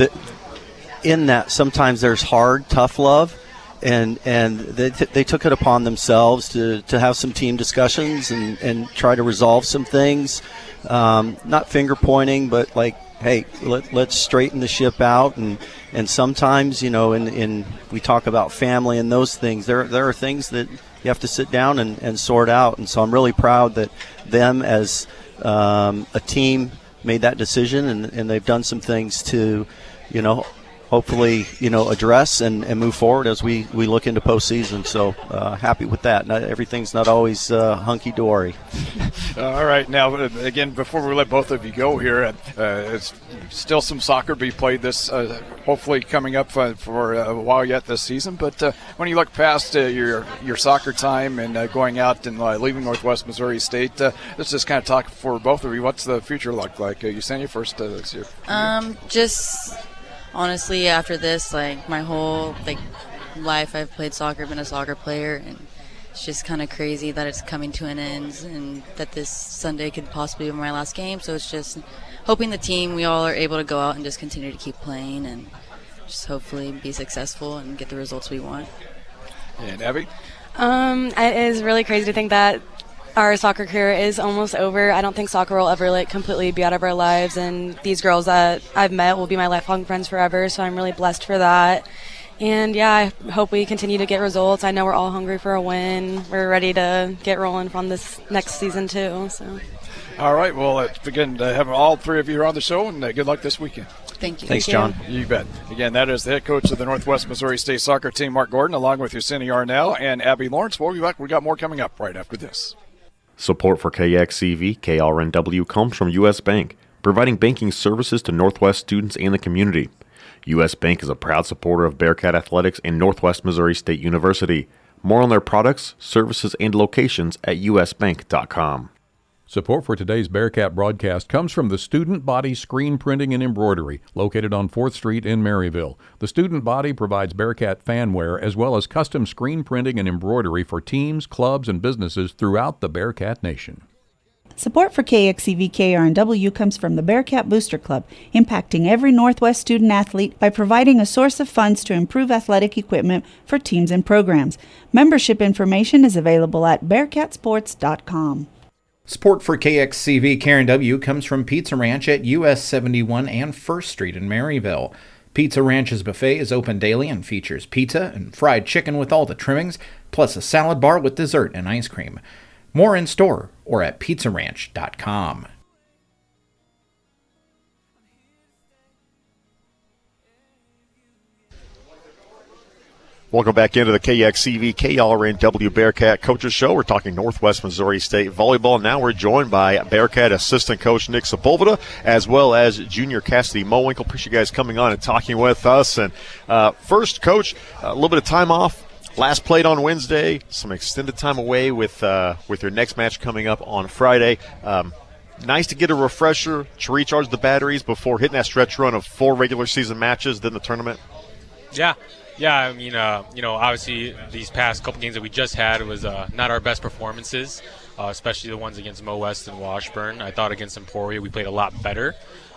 in that sometimes there's hard, tough love, and they took it upon themselves to have some team discussions and try to resolve some things. Not finger pointing, but like, hey, let's straighten the ship out. And sometimes, in we talk about family and those things, there are things that you have to sit down and sort out. And so I'm really proud that them as a team made that decision, and they've done some things to, hopefully, address and move forward as we look into postseason. So happy with that. Everything's not always hunky-dory. All right. Now, again, before we let both of you go here, it's still some soccer to be played this, hopefully coming up for a while yet this season. But when you look past your soccer time and going out and leaving Northwest Missouri State, let's just kind of talk for both of you. What's the future look like? Yesenia first this year. Honestly, after this, my whole life I've played soccer, been a soccer player, and it's just kind of crazy that it's coming to an end and that this Sunday could possibly be my last game. So it's just hoping the team, we all are able to go out and just continue to keep playing and just hopefully be successful and get the results we want. And Abby? It is really crazy to think that our soccer career is almost over. I don't think soccer will ever completely be out of our lives, and these girls that I've met will be my lifelong friends forever, so I'm really blessed for that. And yeah, I hope we continue to get results. I know we're all hungry for a win. We're ready to get rolling from this next season too. So. All right, well, let's begin to have all three of you here on the show, and good luck this weekend. Thank you. Thanks, John. You bet. Again, that is the head coach of the Northwest Missouri State soccer team, Mark Gordon, along with Yesenia Arnell and Abby Lawrence. We'll be back. We got more coming up right after this. Support for KXCV KRNW comes from U.S. Bank, providing banking services to Northwest students and the community. U.S. Bank is a proud supporter of Bearcat Athletics and Northwest Missouri State University. More on their products, services, and locations at usbank.com. Support for today's Bearcat broadcast comes from the Student Body Screen Printing and Embroidery, located on 4th Street in Maryville. The Student Body provides Bearcat fanware as well as custom screen printing and embroidery for teams, clubs, and businesses throughout the Bearcat Nation. Support for KXCV KRNW comes from the Bearcat Booster Club, impacting every Northwest student athlete by providing a source of funds to improve athletic equipment for teams and programs. Membership information is available at bearcatsports.com. Support for KXCV KRNW comes from Pizza Ranch at US 71 and 1st Street in Maryville. Pizza Ranch's buffet is open daily and features pizza and fried chicken with all the trimmings, plus a salad bar with dessert and ice cream. More in store or at pizzaranch.com. Welcome back into the KXCV KRNW Bearcat Coaches Show. We're talking Northwest Missouri State volleyball. Now we're joined by Bearcat assistant coach Nick Sepulveda, as well as junior Cassidy Mowinkle. Appreciate you guys coming on and talking with us. And first, Coach, a little bit of time off. Last played on Wednesday. Some extended time away with your next match coming up on Friday. Nice to get a refresher to recharge the batteries before hitting that stretch run of 4 regular season matches, then the tournament. Yeah, I mean, obviously these past couple games that we just had was not our best performances, especially the ones against Mo West and Washburn. I thought against Emporia we played a lot better.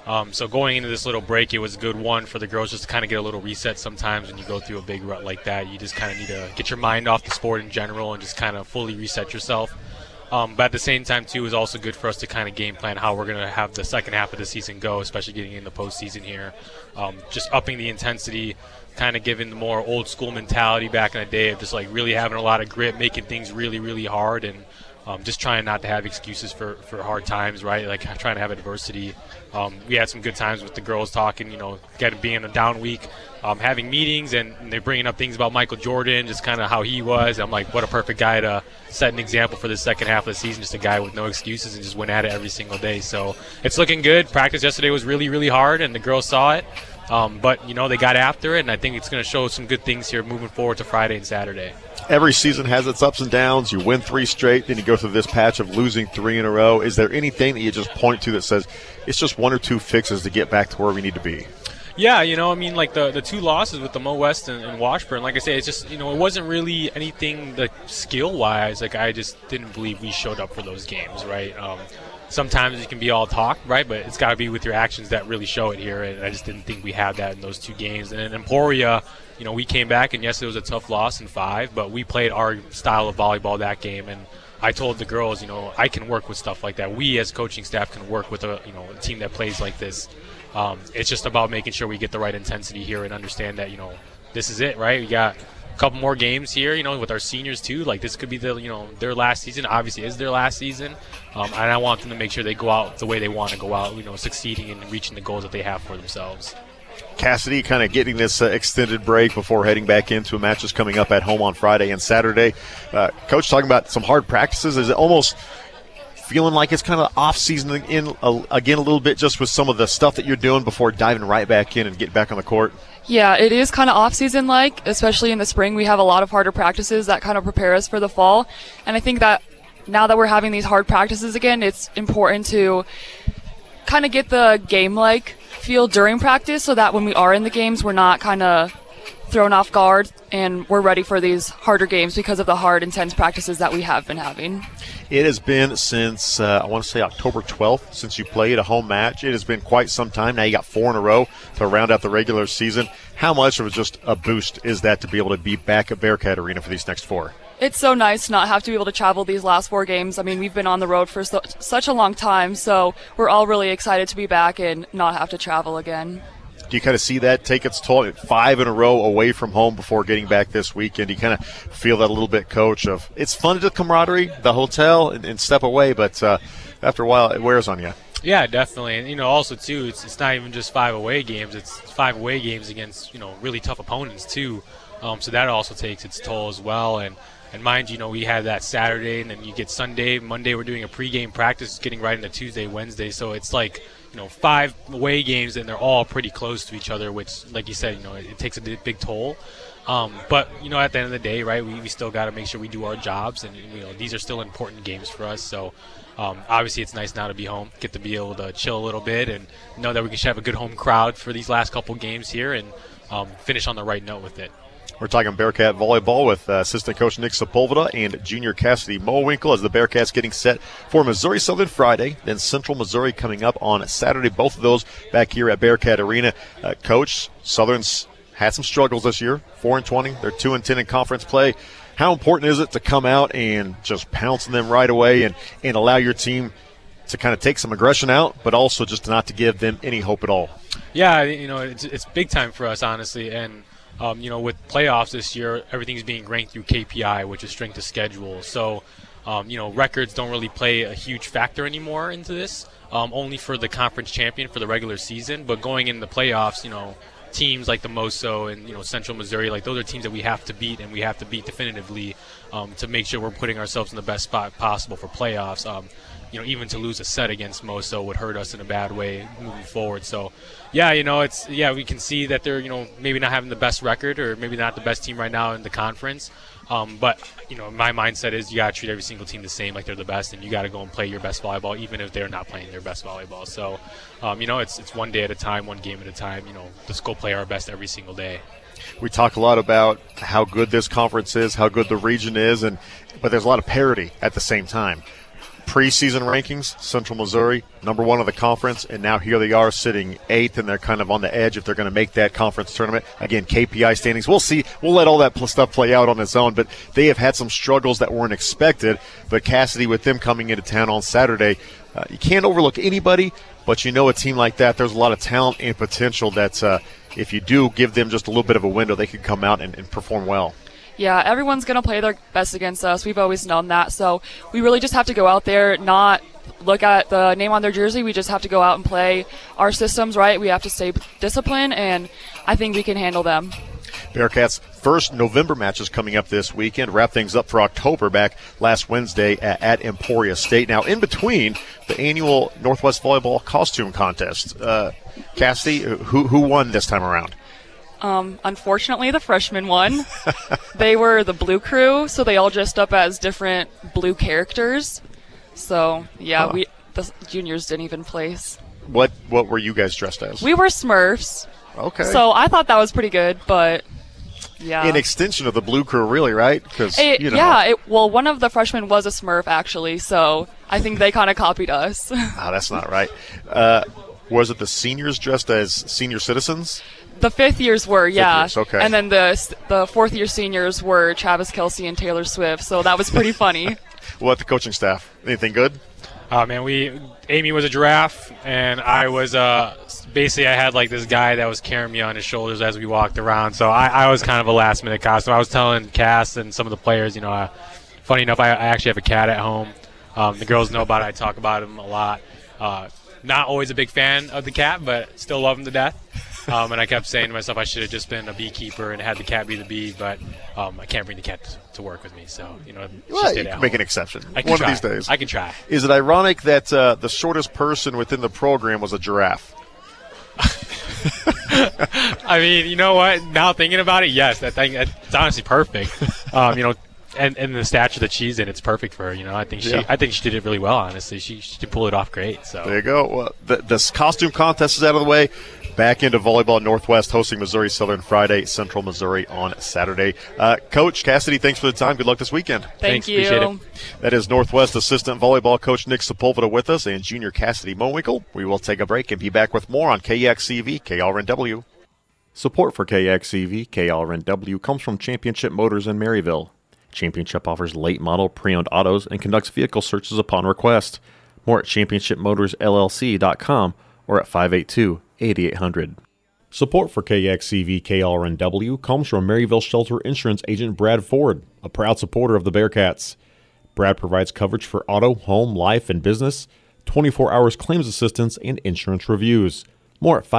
So going into this little break, it was a good one for the girls just to kind of get a little reset. Sometimes when you go through a big rut like that, you just kind of need to get your mind off the sport in general and just kind of fully reset yourself. But at the same time, too, is also good for us to kind of game plan how we're going to have the second half of the season go, especially getting in the postseason here. Just upping the intensity, kind of giving the more old school mentality back in the day of just like really having a lot of grit, making things really, really hard, and just trying not to have excuses for hard times, right? Like trying to have adversity. We had some good times with the girls talking, being in a down week, having meetings, and they're bringing up things about Michael Jordan, just kind of how he was. I'm like, what a perfect guy to set an example for the second half of the season, just a guy with no excuses and just went at it every single day. So it's looking good. Practice yesterday was really, really hard, and the girls saw it. But, they got after it, and I think it's going to show some good things here moving forward to Friday and Saturday. Every season has its ups and downs. You win 3 straight, then you go through this patch of losing 3 in a row. Is there anything that you just point to that says it's just 1 or 2 fixes to get back to where we need to be? Yeah, like the 2 losses with the Mo West and Washburn, like I say, it's just, it wasn't really anything like skill-wise. Like I just didn't believe we showed up for those games, right? Sometimes it can be all talk, right? But it's got to be with your actions that really show it here. And I just didn't think we had that in those 2 games. And in Emporia, we came back, and yes, it was a tough loss in 5, but we played our style of volleyball that game. And I told the girls, I can work with stuff like that. We as coaching staff can work with a team that plays like this. It's just about making sure we get the right intensity here and understand that, this is it, right? We got couple more games here, with our seniors too. Like this could be their last season. Obviously, is their last season, and I want them to make sure they go out the way they want to go out. Succeeding and reaching the goals that they have for themselves. Cassidy kind of getting this extended break before heading back into matches coming up at home on Friday and Saturday. Coach talking about some hard practices. Is it almost feeling like it's kind of off season again a little bit, just with some of the stuff that you're doing before diving right back in and getting back on the court? Yeah, it is kind of off-season like, especially in the spring. We have a lot of harder practices that kind of prepare us for the fall. And I think that now that we're having these hard practices again, it's important to kind of get the game-like feel during practice so that when we are in the games, we're not kind of thrown off guard and we're ready for these harder games because of the hard, intense practices that we have been having. It has been since, I want to say October 12th, since you played a home match. It has been quite some time. Now you got 4 in a row to round out the regular season. How much of just a boost is that to be able to be back at Bearcat Arena for these next 4? It's so nice to not have to be able to travel these last 4 games. I mean, we've been on the road for such a long time, so we're all really excited to be back and not have to travel again. Do you kind of see that take its toll? 5 in a row away from home before getting back this weekend. Do you kind of feel that a little bit, Coach, of it's fun to camaraderie, the hotel, and step away, but after a while it wears on you. Yeah, definitely. And, also, too, it's not even just 5 away games. It's 5 away games against, really tough opponents, too. So that also takes its toll as well. And mind you, we had that Saturday, and then you get Sunday. Monday we're doing a pregame practice, getting right into Tuesday, Wednesday. So it's like, 5 away games, and they're all pretty close to each other, which, like you said, it takes a big toll. But, at the end of the day, right, we still got to make sure we do our jobs. And, these are still important games for us. So, obviously, it's nice now to be home, get to be able to chill a little bit and know that we can have a good home crowd for these last couple games here and finish on the right note with it. We're talking Bearcat volleyball with assistant coach Nick Sepulveda and junior Cassidy Mowinkle as the Bearcats getting set for Missouri Southern Friday, then Central Missouri coming up on Saturday. Both of those back here at Bearcat Arena. Coach, Southern's had some struggles this year, 4-20. They're 2-10 in conference play. How important is it to come out and just pounce on them right away and allow your team to kind of take some aggression out, but also just not to give them any hope at all? Yeah, it's big time for us, honestly. And, with playoffs this year, everything's being ranked through KPI, which is strength of schedule. So, records don't really play a huge factor anymore into this, only for the conference champion for the regular season. But going into the playoffs, teams like the Moso and Central Missouri, like those are teams that we have to beat, and we have to beat definitively to make sure we're putting ourselves in the best spot possible for playoffs. Even to lose a set against Moso would hurt us in a bad way moving forward. So, we can see that they're maybe not having the best record or maybe not the best team right now in the conference. But my mindset is you got to treat every single team the same, like they're the best, and you got to go and play your best volleyball, even if they're not playing their best volleyball. So, it's one day at a time, one game at a time. Let's go play our best every single day. We talk a lot about how good this conference is, how good the region is, but there's a lot of parity at the same time. Preseason rankings, Central Missouri, number 1 of the conference, and now here they are sitting 8th, and they're kind of on the edge if they're going to make that conference tournament. Again, KPI standings. We'll see. We'll let all that stuff play out on its own, but they have had some struggles that weren't expected. But Cassidy, with them coming into town on Saturday, you can't overlook anybody, but a team like that, there's a lot of talent and potential that if you do give them just a little bit of a window, they could come out and perform well. Yeah, everyone's going to play their best against us. We've always known that. So we really just have to go out there, not look at the name on their jersey. We just have to go out and play our systems right. We have to stay disciplined, and I think we can handle them. Bearcats' first November match is coming up this weekend. Wrap things up for October back last Wednesday at Emporia State. Now, in between the annual Northwest Volleyball Costume Contest, Cassidy, who won this time around? Unfortunately, the freshmen won. They were the blue crew, so they all dressed up as different blue characters. So, the juniors didn't even place. What were you guys dressed as? We were Smurfs. Okay. So I thought that was pretty good, but yeah. An extension of the blue crew, really, right? Because one of the freshmen was a Smurf actually, so I think they kind of copied us. That's not right. Was it the seniors dressed as senior citizens? The 5th years were, yeah. 5th years, okay. And then the 4th year seniors were Travis Kelce and Taylor Swift, so that was pretty funny. What the coaching staff? Anything good? Amy was a giraffe, and I was basically I had like this guy that was carrying me on his shoulders as we walked around. So I was kind of a last minute costume. I was telling Cass and some of the players, funny enough, I actually have a cat at home. The girls know about it. I talk about him a lot. Not always a big fan of the cat, but still love him to death. And I kept saying to myself I should have just been a beekeeper and had the cat be the bee, but I can't bring the cat to work with me. So, she stayed at home. Make an exception. One of these days. I can try. Is it ironic that the shortest person within the program was a giraffe? I mean, you know what? Now thinking about it, yes, it's honestly perfect. And the stature that she's in, it's perfect for her. I think she did it really well. Honestly, she pulled it off great. So there you go. Well, this costume contest is out of the way. Back into volleyball. Northwest hosting Missouri Southern Friday, Central Missouri on Saturday. Coach Cassidy, thanks for the time. Good luck this weekend. Thanks, you. Appreciate it. That is Northwest assistant volleyball coach Nick Sepulveda with us and junior Cassidy Mowinkle. We will take a break and be back with more on KXCV KRNW. Support for KXCV KRNW comes from Championship Motors in Maryville. Championship offers late model pre-owned autos and conducts vehicle searches upon request. More at championshipmotorsllc.com or at 582-8800. Support for KXCV KRNW comes from Maryville Shelter Insurance Agent Brad Ford, a proud supporter of the Bearcats. Brad provides coverage for auto, home, life, and business, 24 hours claims assistance, and insurance reviews. More at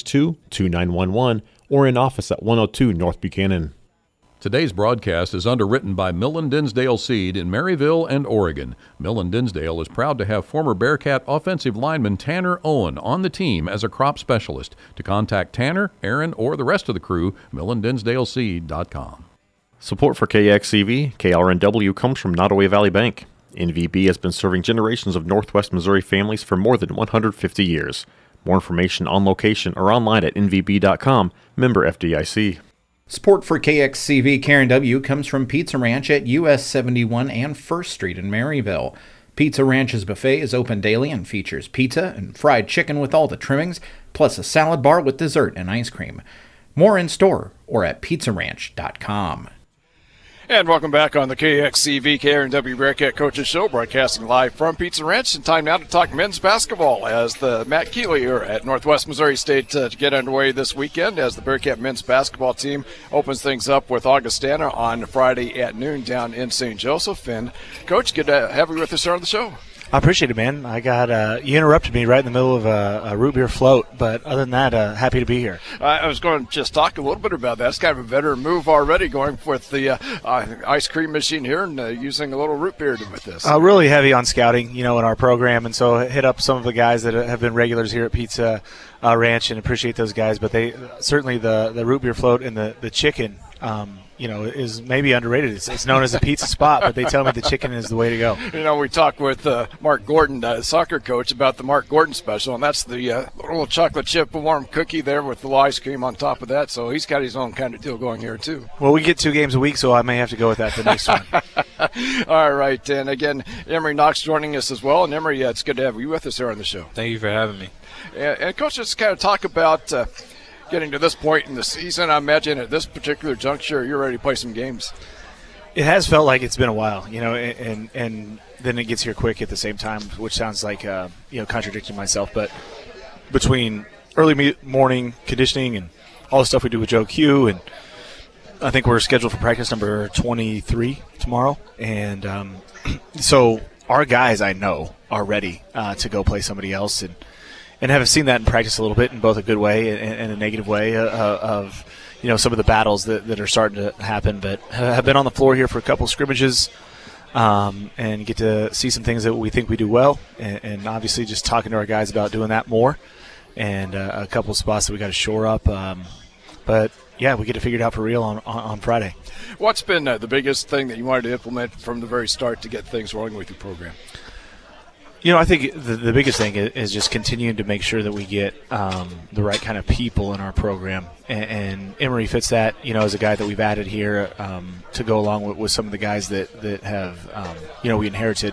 562-2911 or in office at 102 North Buchanan. Today's broadcast is underwritten by Millen Dinsdale Seed in Maryville and Oregon. Millen Dinsdale is proud to have former Bearcat offensive lineman Tanner Owen on the team as a crop specialist. To contact Tanner, Aaron, or the rest of the crew, MillenDinsdaleSeed.com. Support for KXCV KRNW comes from Nottoway Valley Bank. NVB has been serving generations of Northwest Missouri families for more than 150 years. More information on location or online at nvb.com. Member FDIC. Support for KXCV KRNW comes from Pizza Ranch at US 71 and 1st Street in Maryville. Pizza Ranch's buffet is open daily and features pizza and fried chicken with all the trimmings, plus a salad bar with dessert and ice cream. More in store or at pizzaranch.com. And welcome back on the KXCV KRNW Bearcat Coaches Show, broadcasting live from Pizza Ranch. And time now to talk men's basketball as the Matt Keeley here at Northwest Missouri State to get underway this weekend as the Bearcat men's basketball team opens things up with Augustana on Friday at noon down in St. Joseph. And, Coach, good to have you with us here on the show. I appreciate it, man. I got you interrupted me right in the middle of a root beer float, but other than that, happy to be here. I was going to just talk a little bit about that. It's kind of a veteran move already, going with the ice cream machine here and using a little root beer with this. Really heavy on scouting, in our program, and so hit up some of the guys that have been regulars here at Pizza Ranch and appreciate those guys. But they certainly the root beer float and the chicken. Is maybe underrated. It's known as a pizza spot, but they tell me the chicken is the way to go. We talked with Mark Gordon, soccer coach, about the Mark Gordon special, and that's the little chocolate chip warm cookie there with the ice cream on top of that. So he's got his own kind of deal going here, too. Well, we get 2 games a week, so I may have to go with that the next one. All right. And, again, Emery Knox joining us as well. And, Emery, it's good to have you with us here on the show. Thank you for having me. And Coach, let's kind of talk about getting to this point in the season. I imagine at this particular juncture, you're ready to play some games. It has felt like it's been a while, and then it gets here quick at the same time, which sounds like, contradicting myself. But between early morning conditioning and all the stuff we do with Joe Q, and I think we're scheduled for practice number 23 tomorrow. And so our guys, I know, are ready to go play somebody else. And have seen that in practice a little bit in both a good way and a negative way of some of the battles that are starting to happen, but have been on the floor here for a couple scrimmages and get to see some things that we think we do well, and obviously just talking to our guys about doing that more, and a couple of spots that we got to shore up. But yeah, we get to figure it out for real on Friday. What's been the biggest thing that you wanted to implement from the very start to get things rolling with your program? I think the biggest thing is just continuing to make sure that we get the right kind of people in our program. And Emery fits that, as a guy that we've added here to go along with some of the guys that have, we inherited.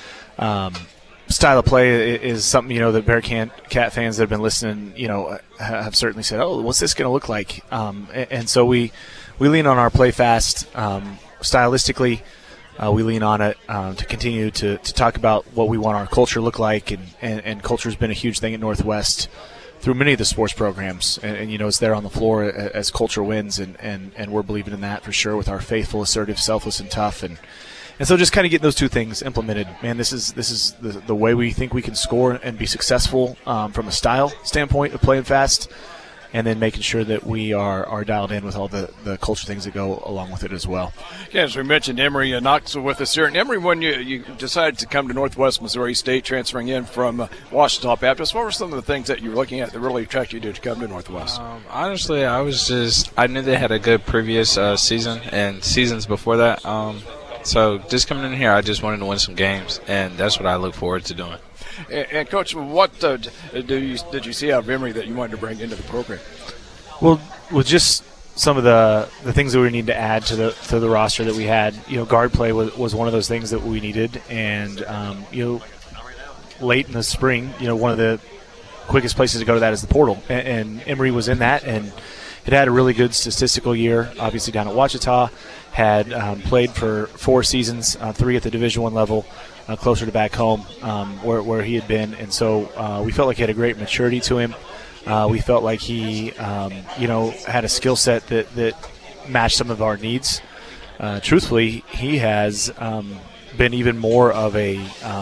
Style of play is something, that Bearcat fans that have been listening, have certainly said, oh, what's this going to look like? And so we lean on our play fast stylistically. We lean on it to continue to talk about what we want our culture to look like, and culture has been a huge thing at Northwest through many of the sports programs, and it's there on the floor as culture wins, and we're believing in that for sure with our faithful, assertive, selfless, and tough, and so just kind of getting those 2 things implemented. Man, this is the way we think we can score and be successful from a style standpoint of playing fast. And then making sure that we are dialed in with all the culture things that go along with it as well. Yeah, as we mentioned, Emery Knox with us here. And Emery, when you decided to come to Northwest Missouri State, transferring in from Ouachita Baptist, what were some of the things that you were looking at that really attracted you to come to Northwest? Honestly, I knew they had a good previous season and seasons before that. So just coming in here, I just wanted to win some games, and that's what I look forward to doing. And Coach, what did you see out of Emery that you wanted to bring into the program? Well, with just some of the things that we need to add to the roster that we had, guard play was one of those things that we needed, and late in the spring, one of the quickest places to go to that is the portal, and Emery was in that, and it had a really good statistical year, obviously down at Ouachita, had played for 4 seasons, 3 at the Division I level. Closer to back home where he had been. And so we felt like he had a great maturity to him, We felt like he, had a skill set that matched some of our needs. Truthfully, he has been even more of a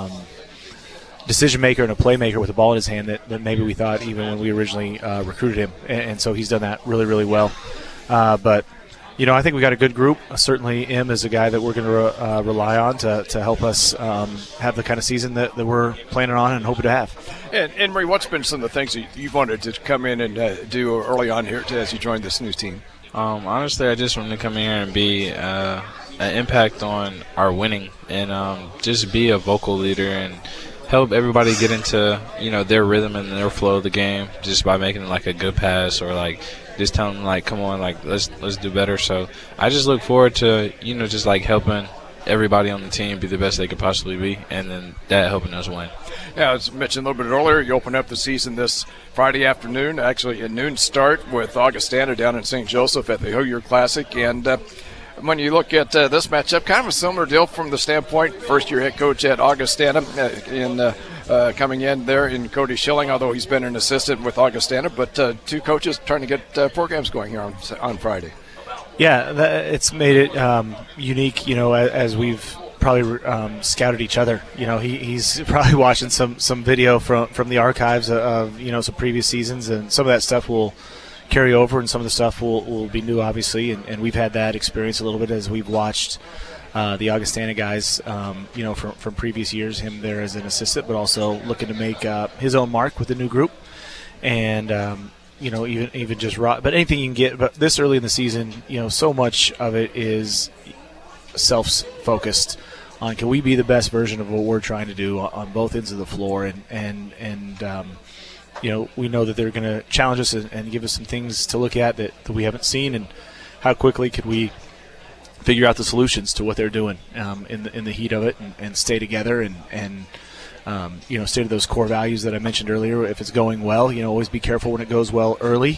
decision maker and a playmaker with the ball in his hand that maybe we thought even when we originally recruited him. And so he's done that really, really well. But I think we got a good group. Certainly, M is a guy that we're going to rely on to help us have the kind of season that we're planning on and hoping to have. And Emory, what's been some of the things that you've wanted to come in and do early on here as you joined this new team? Honestly, I just wanted to come here and be an impact on our winning and just be a vocal leader and help everybody get into their rhythm and their flow of the game just by making like a good pass or just telling them come on, let's do better. So I just look forward to just helping everybody on the team be the best they could possibly be, and then that helping us win. Yeah, as mentioned a little bit earlier, you open up the season this Friday afternoon, actually a noon start with Augustana down in St. Joseph at the Hilliard Classic. And when you look at this matchup, kind of a similar deal from the standpoint, first-year head coach at Augustana coming in there in Cody Schilling, although he's been an assistant with Augustana, but two coaches trying to get programs going here on Friday. Yeah, it's made it unique, as we've probably scouted each other. He's probably watching some video from the archives of some previous seasons, and some of that stuff will carry over, and some of the stuff will be new, obviously. And we've had that experience a little bit as we've watched the Augustana guys, from previous years, him there as an assistant, but also looking to make his own mark with the new group. And even just raw, but anything you can get. But this early in the season, so much of it is self-focused on can we be the best version of what we're trying to do on both ends of the floor, and we know that they're going to challenge us and give us some things to look at that we haven't seen, and how quickly could we figure out the solutions to what they're doing in the heat of it, and stay together and stay to those core values that I mentioned earlier. If it's going well, always be careful when it goes well early,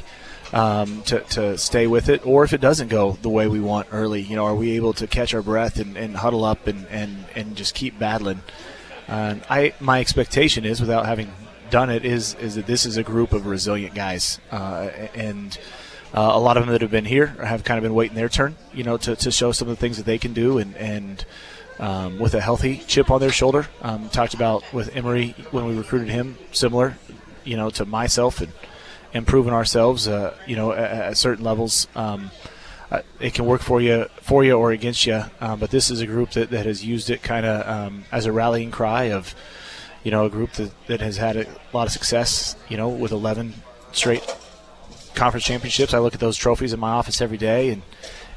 to stay with it. Or if it doesn't go the way we want early, are we able to catch our breath and huddle up and just keep battling? My expectation is, without having done it, is that this is a group of resilient guys, and a lot of them that have been here have kind of been waiting their turn, to show some of the things that they can do, and with a healthy chip on their shoulder. Talked about with Emory when we recruited him, similar, to myself, and improving ourselves, at certain levels. It can work for you or against you, but this is a group that has used it kind of as a rallying cry of, a group that has had a lot of success, with 11 straight conference championships. I look at those trophies in my office every day, and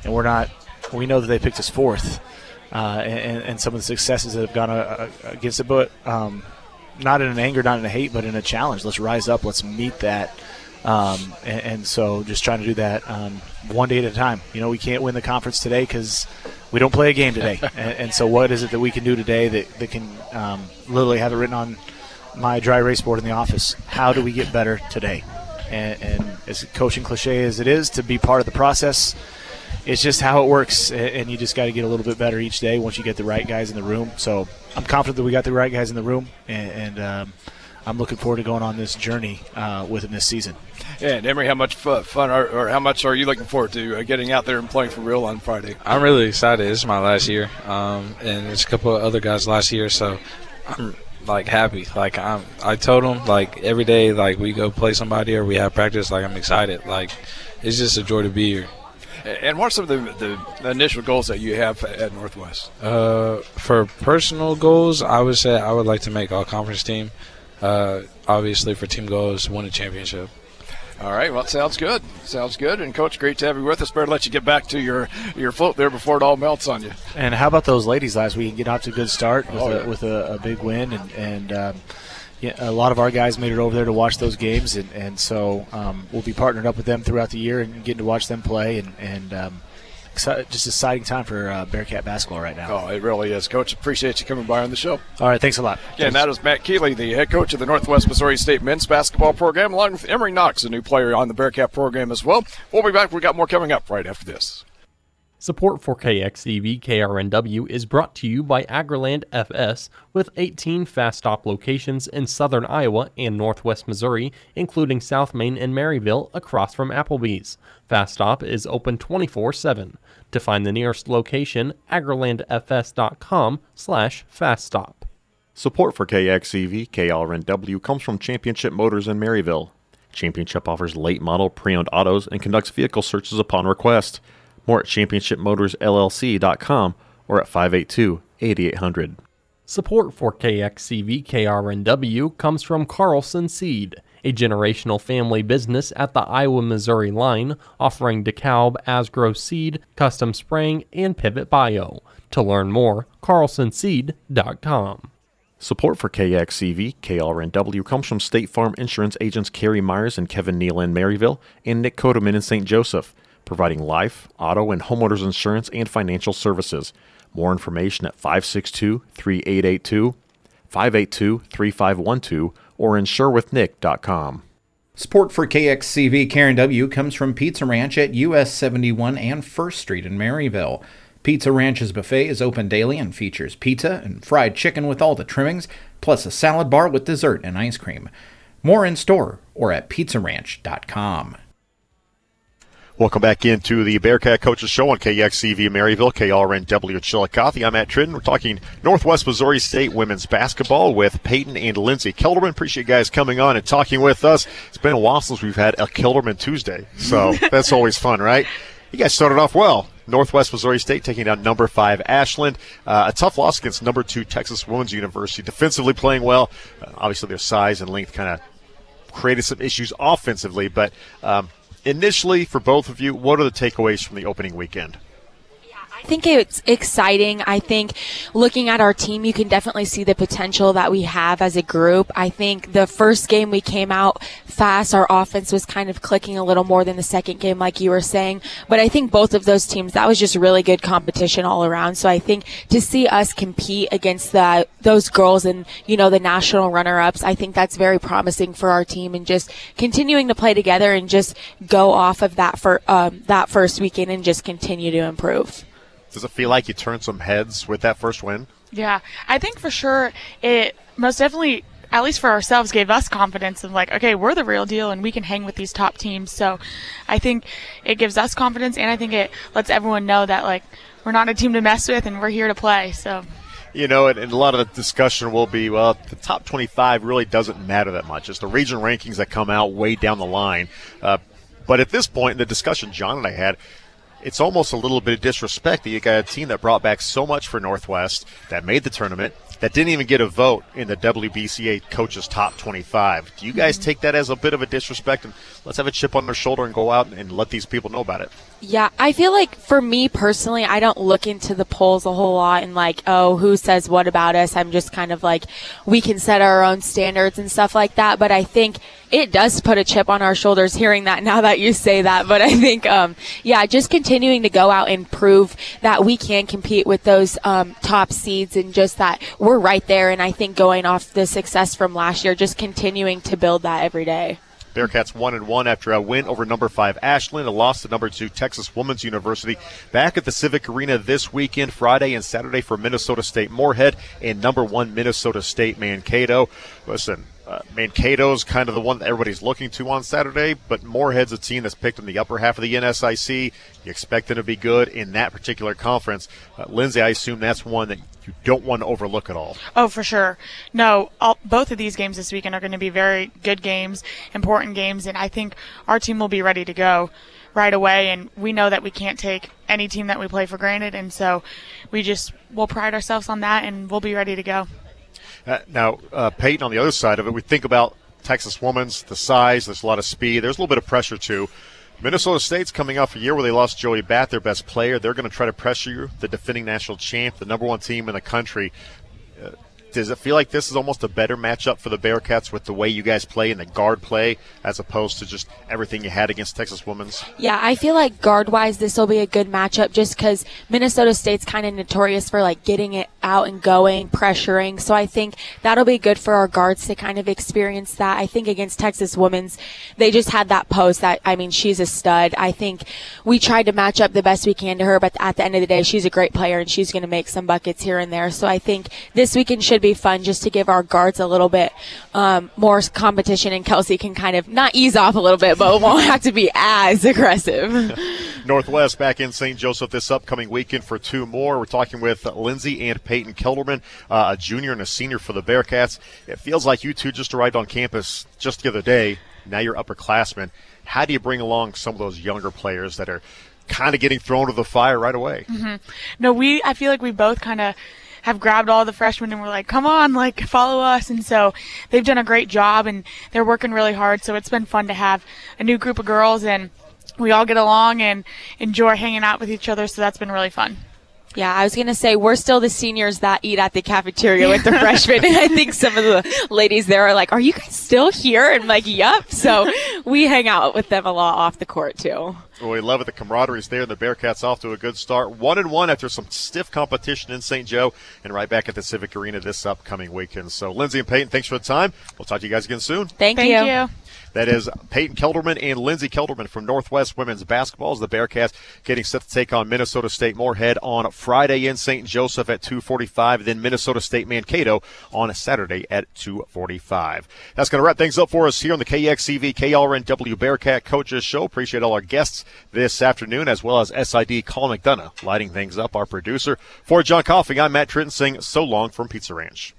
we know that they picked us fourth. And some of the successes that have gone against it, but not in an anger, not in a hate, but in a challenge. Let's rise up. Let's meet that. And so just trying to do that one day at a time. We can't win the conference today because we don't play a game today. and so what is it that we can do today that can literally have it written on my dry erase board in the office? How do we get better today? And as coaching cliche as it is to be part of the process, it's just how it works, and you just got to get a little bit better each day once you get the right guys in the room. So I'm confident that we got the right guys in the room, and I'm looking forward to going on this journey with them this season. And Emory, how much fun or how much are you looking forward to getting out there and playing for real on Friday? I'm really excited. This is my last year, and there's a couple of other guys last year, so I'm happy. I told them every day we go play somebody or we have practice. I'm excited. It's just a joy to be here. And what are some of the initial goals that you have at Northwest? For personal goals, I would say I would like to make all-conference team. Obviously, for team goals, win a championship. All right, well, sounds good. Sounds good. And, Coach, great to have you with us. Better let you get back to your float there before it all melts on you. And how about those ladies last week? Get off to a good start with a big win. And a lot of our guys made it over there to watch those games. And so we'll be partnered up with them throughout the year and getting to watch them play. And just an exciting time for Bearcat basketball right now. Oh, it really is. Coach, appreciate you coming by on the show. All right, thanks a lot. And that is Matt Keeley, the head coach of the Northwest Missouri State men's basketball program, along with Emory Knox, a new player on the Bearcat program as well. We'll be back. We've got more coming up right after this. Support for KXEV KRNW is brought to you by Agriland FS with 18 Fast Stop locations in southern Iowa and northwest Missouri, including South Main and Maryville across from Applebee's. Fast Stop is open 24/7. To find the nearest location, agrilandfs.com/faststop. Support for KXEV KRNW comes from Championship Motors in Maryville. Championship offers late model pre-owned autos and conducts vehicle searches upon request. More at championshipmotorsllc.com or at 582-8800. Support for KXCV KRNW comes from Carlson Seed, a generational family business at the Iowa-Missouri line, offering DeKalb Asgrow Seed, custom spraying, and Pivot Bio. To learn more, carlsonseed.com. Support for KXCV KRNW comes from State Farm Insurance agents Kerry Myers and Kevin Neal in Maryville and Nick Kodeman in St. Joseph, providing life, auto, and homeowners insurance and financial services. More information at 562-3882, 582-3512, or insurewithnick.com. Support for KXCV KRNW comes from Pizza Ranch at US 71 and 1st Street in Maryville. Pizza Ranch's buffet is open daily and features pizza and fried chicken with all the trimmings, plus a salad bar with dessert and ice cream. More in store or at pizzaranch.com. Welcome back into the Bearcat Coaches Show on KXCV Maryville, KRNW Chillicothe. I'm Matt Tridden. We're talking Northwest Missouri State women's basketball with Peyton and Lindsay Kelderman. Appreciate you guys coming on and talking with us. It's been a while since we've had a Kelderman Tuesday, so that's always fun, right? You guys started off well. Northwest Missouri State taking down number 5 Ashland. A tough loss against number 2 Texas Women's University. Defensively playing well. Obviously their size and length kind of created some issues offensively, but initially, for both of you, what are the takeaways from the opening weekend? I think it's exciting. I think looking at our team, you can definitely see the potential that we have as a group. I think the first game we came out fast. Our offense was kind of clicking a little more than the second game, like you were saying. But I think both of those teams, that was just really good competition all around. So I think to see us compete against those girls and, the national runner-ups, I think that's very promising for our team, and just continuing to play together and just go off of that that first weekend and just continue to improve. Does it feel like you turned some heads with that first win? Yeah, I think for sure it most definitely, at least for ourselves, gave us confidence of like, okay, we're the real deal and we can hang with these top teams. So I think it gives us confidence, and I think it lets everyone know that like we're not a team to mess with and we're here to play. So. And a lot of the discussion will be, well, the top 25 really doesn't matter that much. It's the region rankings that come out way down the line. But at this point in the discussion John and I had, it's almost a little bit of disrespect that you got a team that brought back so much for Northwest, that made the tournament, that didn't even get a vote in the WBCA coaches top 25. Do you guys take that as a bit of a disrespect, and let's have a chip on their shoulder and go out and let these people know about it? Yeah, I feel like for me personally, I don't look into the polls a whole lot and like, oh, who says what about us? I'm just kind of like, we can set our own standards and stuff like that. But I think it does put a chip on our shoulders hearing that now that you say that. But I think, just continuing to go out and prove that we can compete with those top seeds, and just that we're right there. And I think going off the success from last year, just continuing to build that every day. Bearcats 1-1 after a win over number 5 Ashland, a loss to number 2 Texas Women's University. Back at the Civic Arena this weekend, Friday and Saturday for Minnesota State Moorhead and number 1 Minnesota State Mankato. Listen, Mankato's kind of the one that everybody's looking to on Saturday, but Moorhead's a team that's picked in the upper half of the NSIC. You expect them to be good in that particular conference. Lindsay, I assume that's one that you don't want to overlook at all. Oh, for sure. No, both of these games this weekend are going to be very good games, important games, and I think our team will be ready to go right away, and we know that we can't take any team that we play for granted, and so we'll pride ourselves on that, and we'll be ready to go. Now, Peyton, on the other side of it, we think about Texas Women's, the size, there's a lot of speed, there's a little bit of pressure too. Minnesota State's coming off a year where they lost Joey Batt, their best player. They're going to try to pressure you, the defending national champ, the number 1 team in the country. does it feel like this is almost a better matchup for the Bearcats with the way you guys play and the guard play as opposed to just everything you had against Texas Women's? Yeah, I feel like guard-wise this will be a good matchup just because Minnesota State's kind of notorious for like getting it out and going, pressuring. So I think that'll be good for our guards to kind of experience that. I think against Texas Women's, they just had that post that, I mean, she's a stud. I think we tried to match up the best we can to her, but at the end of the day, she's a great player and she's going to make some buckets here and there. So I think this weekend should be fun just to give our guards a little bit more competition, and Kelsey can kind of not ease off a little bit, but won't have to be as aggressive. Northwest back in St. Joseph this upcoming weekend for 2 more. We're talking with Lindsay and Peyton Kelderman, a junior and a senior for the Bearcats. It feels like you two just arrived on campus just the other day. Now you're upperclassmen. How do you bring along some of those younger players that are kind of getting thrown to the fire right away? Mm-hmm. No, I feel like we both kind of have grabbed all the freshmen and we're like, come on, like, follow us. And so they've done a great job and they're working really hard. So it's been fun to have a new group of girls and we all get along and enjoy hanging out with each other. So that's been really fun. Yeah, I was going to say, we're still the seniors that eat at the cafeteria with the freshmen. And I think some of the ladies there are like, are you guys still here? And I'm like, yep. So we hang out with them a lot off the court, too. Well, we love it. The camaraderie's there. The Bearcats off to a good start. 1-1 after some stiff competition in St. Joe, and right back at the Civic Arena this upcoming weekend. So, Lindsay and Peyton, thanks for the time. We'll talk to you guys again soon. Thank you. That is Peyton Kelderman and Lindsay Kelderman from Northwest Women's Basketball. As the Bearcats getting set to take on Minnesota State Moorhead on Friday in St. Joseph at 2:45, then Minnesota State Mankato on Saturday at 2:45. That's going to wrap things up for us here on the KXCV KRNW Bearcat Coaches Show. Appreciate all our guests this afternoon, as well as SID Colin McDonough lighting things up, our producer. For John Coffey, I'm Matt Tritton saying so long from Pizza Ranch.